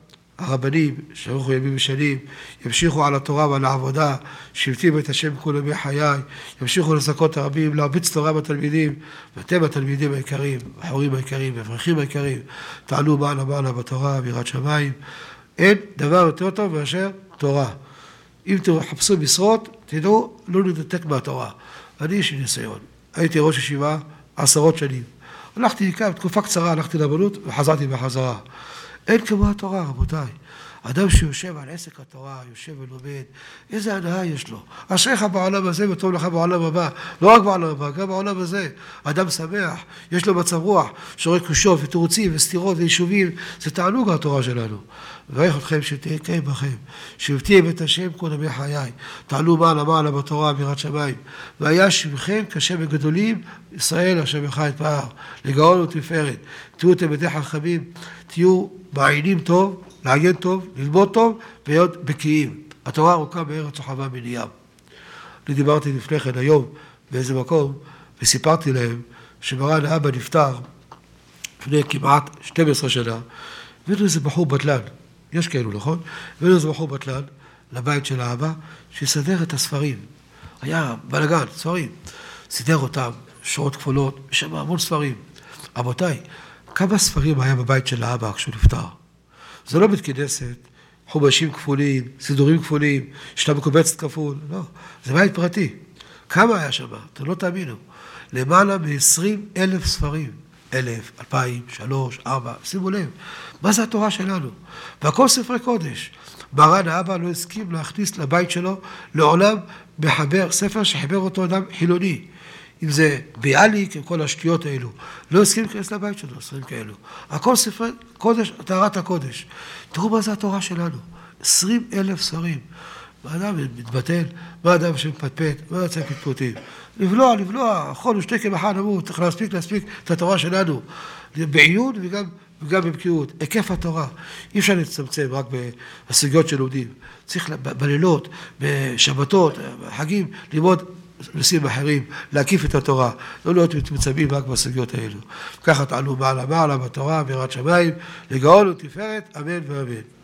הרבנים שאנחנו ימים ושנים, ימשיכו על התורה ועל העבודה, שבטים את השם כל ימי חיי, ימשיכו לזכות הרבים, להרביץ תורה בתלמידים, ואתם התלמידים היקרים, החורים היקרים, והאברכים היקרים, תעלו מעלה בתורה, ביראת שמיים. אין דבר יותר טוב מאשר תורה. אם תחפשו משרות, תדעו, לא נתנתק מהתורה. אני יש לי ניסיון. הייתי ראש ישיבה 10 שנים. הלכתי כאן, תקופה קצרה, הלכתי לבנות וחזרתי בחזרה. אין כמו התורה, רבותיי. אדם שיושב על עסק התורה, יושב ולומד, איזה הנאה יש לו. אשריך בעולם הזה וטוב לך בעולם הבא. לא רק בעולם הבא, גם בעולם הזה. אדם שמח, יש לו מצב רוח, שרואה קושות ותירוצים וסתירות ויישובים. זה תענוג התורה שלנו. וברך אתכם שתהיה קיים בכם. שבטי בית השם כל ימי חיי. תעלו מעלה בתורה ביראת שמיים. והיה שמכם כשם גדולים, ישראל אשר בך יתפאר. לגאון ותפארת. תהיו תלמידי חכמים, תהיו מעיינים טוב, לעיין טוב, ללמוד טוב, להיות בקיאים. התורה ארוכה בארץ רחבה מן ים. אני דיברתי לפני כן היום באיזה מקום, וסיפרתי להם שמרן האבא נפטר לפני כמעט 12 שנה, הבאנו איזה בחור בטלן, יש כאלו, נכון? הבאנו איזה בחור בטלן לבית של האבא, שיסדר את הספרים. היה בלגן, ספרים. סידר אותם, שורות כפולות, יש שם המון ספרים. רבותיי, כמה ספרים היה בבית של האבא כשהוא נפטר? זה לא בית כנסת, חומשים כפולים, סידורים כפולים, שתה מקובצת כפול, לא. זה בית פרטי. כמה היה שם? אתם לא תאמינו. למעלה מ-20,000 ספרים. 1,000, 2,000, 3, 4, שימו לב. מה זה התורה שלנו? והכל ספרי קודש. מרן האבא לא הסכים להכניס לבית שלו לעולם מחבר, ספר שחיבר אותו אדם חילוני. אם זה ביאליק, עם כל השטויות האלו. לא הסכים להיכנס לבית שלו, ספרים כאלו. הכל ספרי קודש, טהרת הקודש. תראו מה זה התורה שלנו. 20,000 ספרים. מה אדם מתבטל? מה אדם שמפטפט? מה יוצא פטפוטים? לבלוע, חול ושתקם אחד אמור, צריך להספיק את התורה שלנו. בעיון וגם בבקיאות. היקף התורה. אי אפשר להצטמצם רק בסוגיות של יהודים. צריך בלילות, בשבתות, בחגים, ללמוד נושאים אחרים, להקיף את התורה, לא להיות מצמצמים רק בסוגיות האלו. ככה תעלו מעלה בתורה, ביראת שמיים, לגאון ותפארת, אמן ואמן.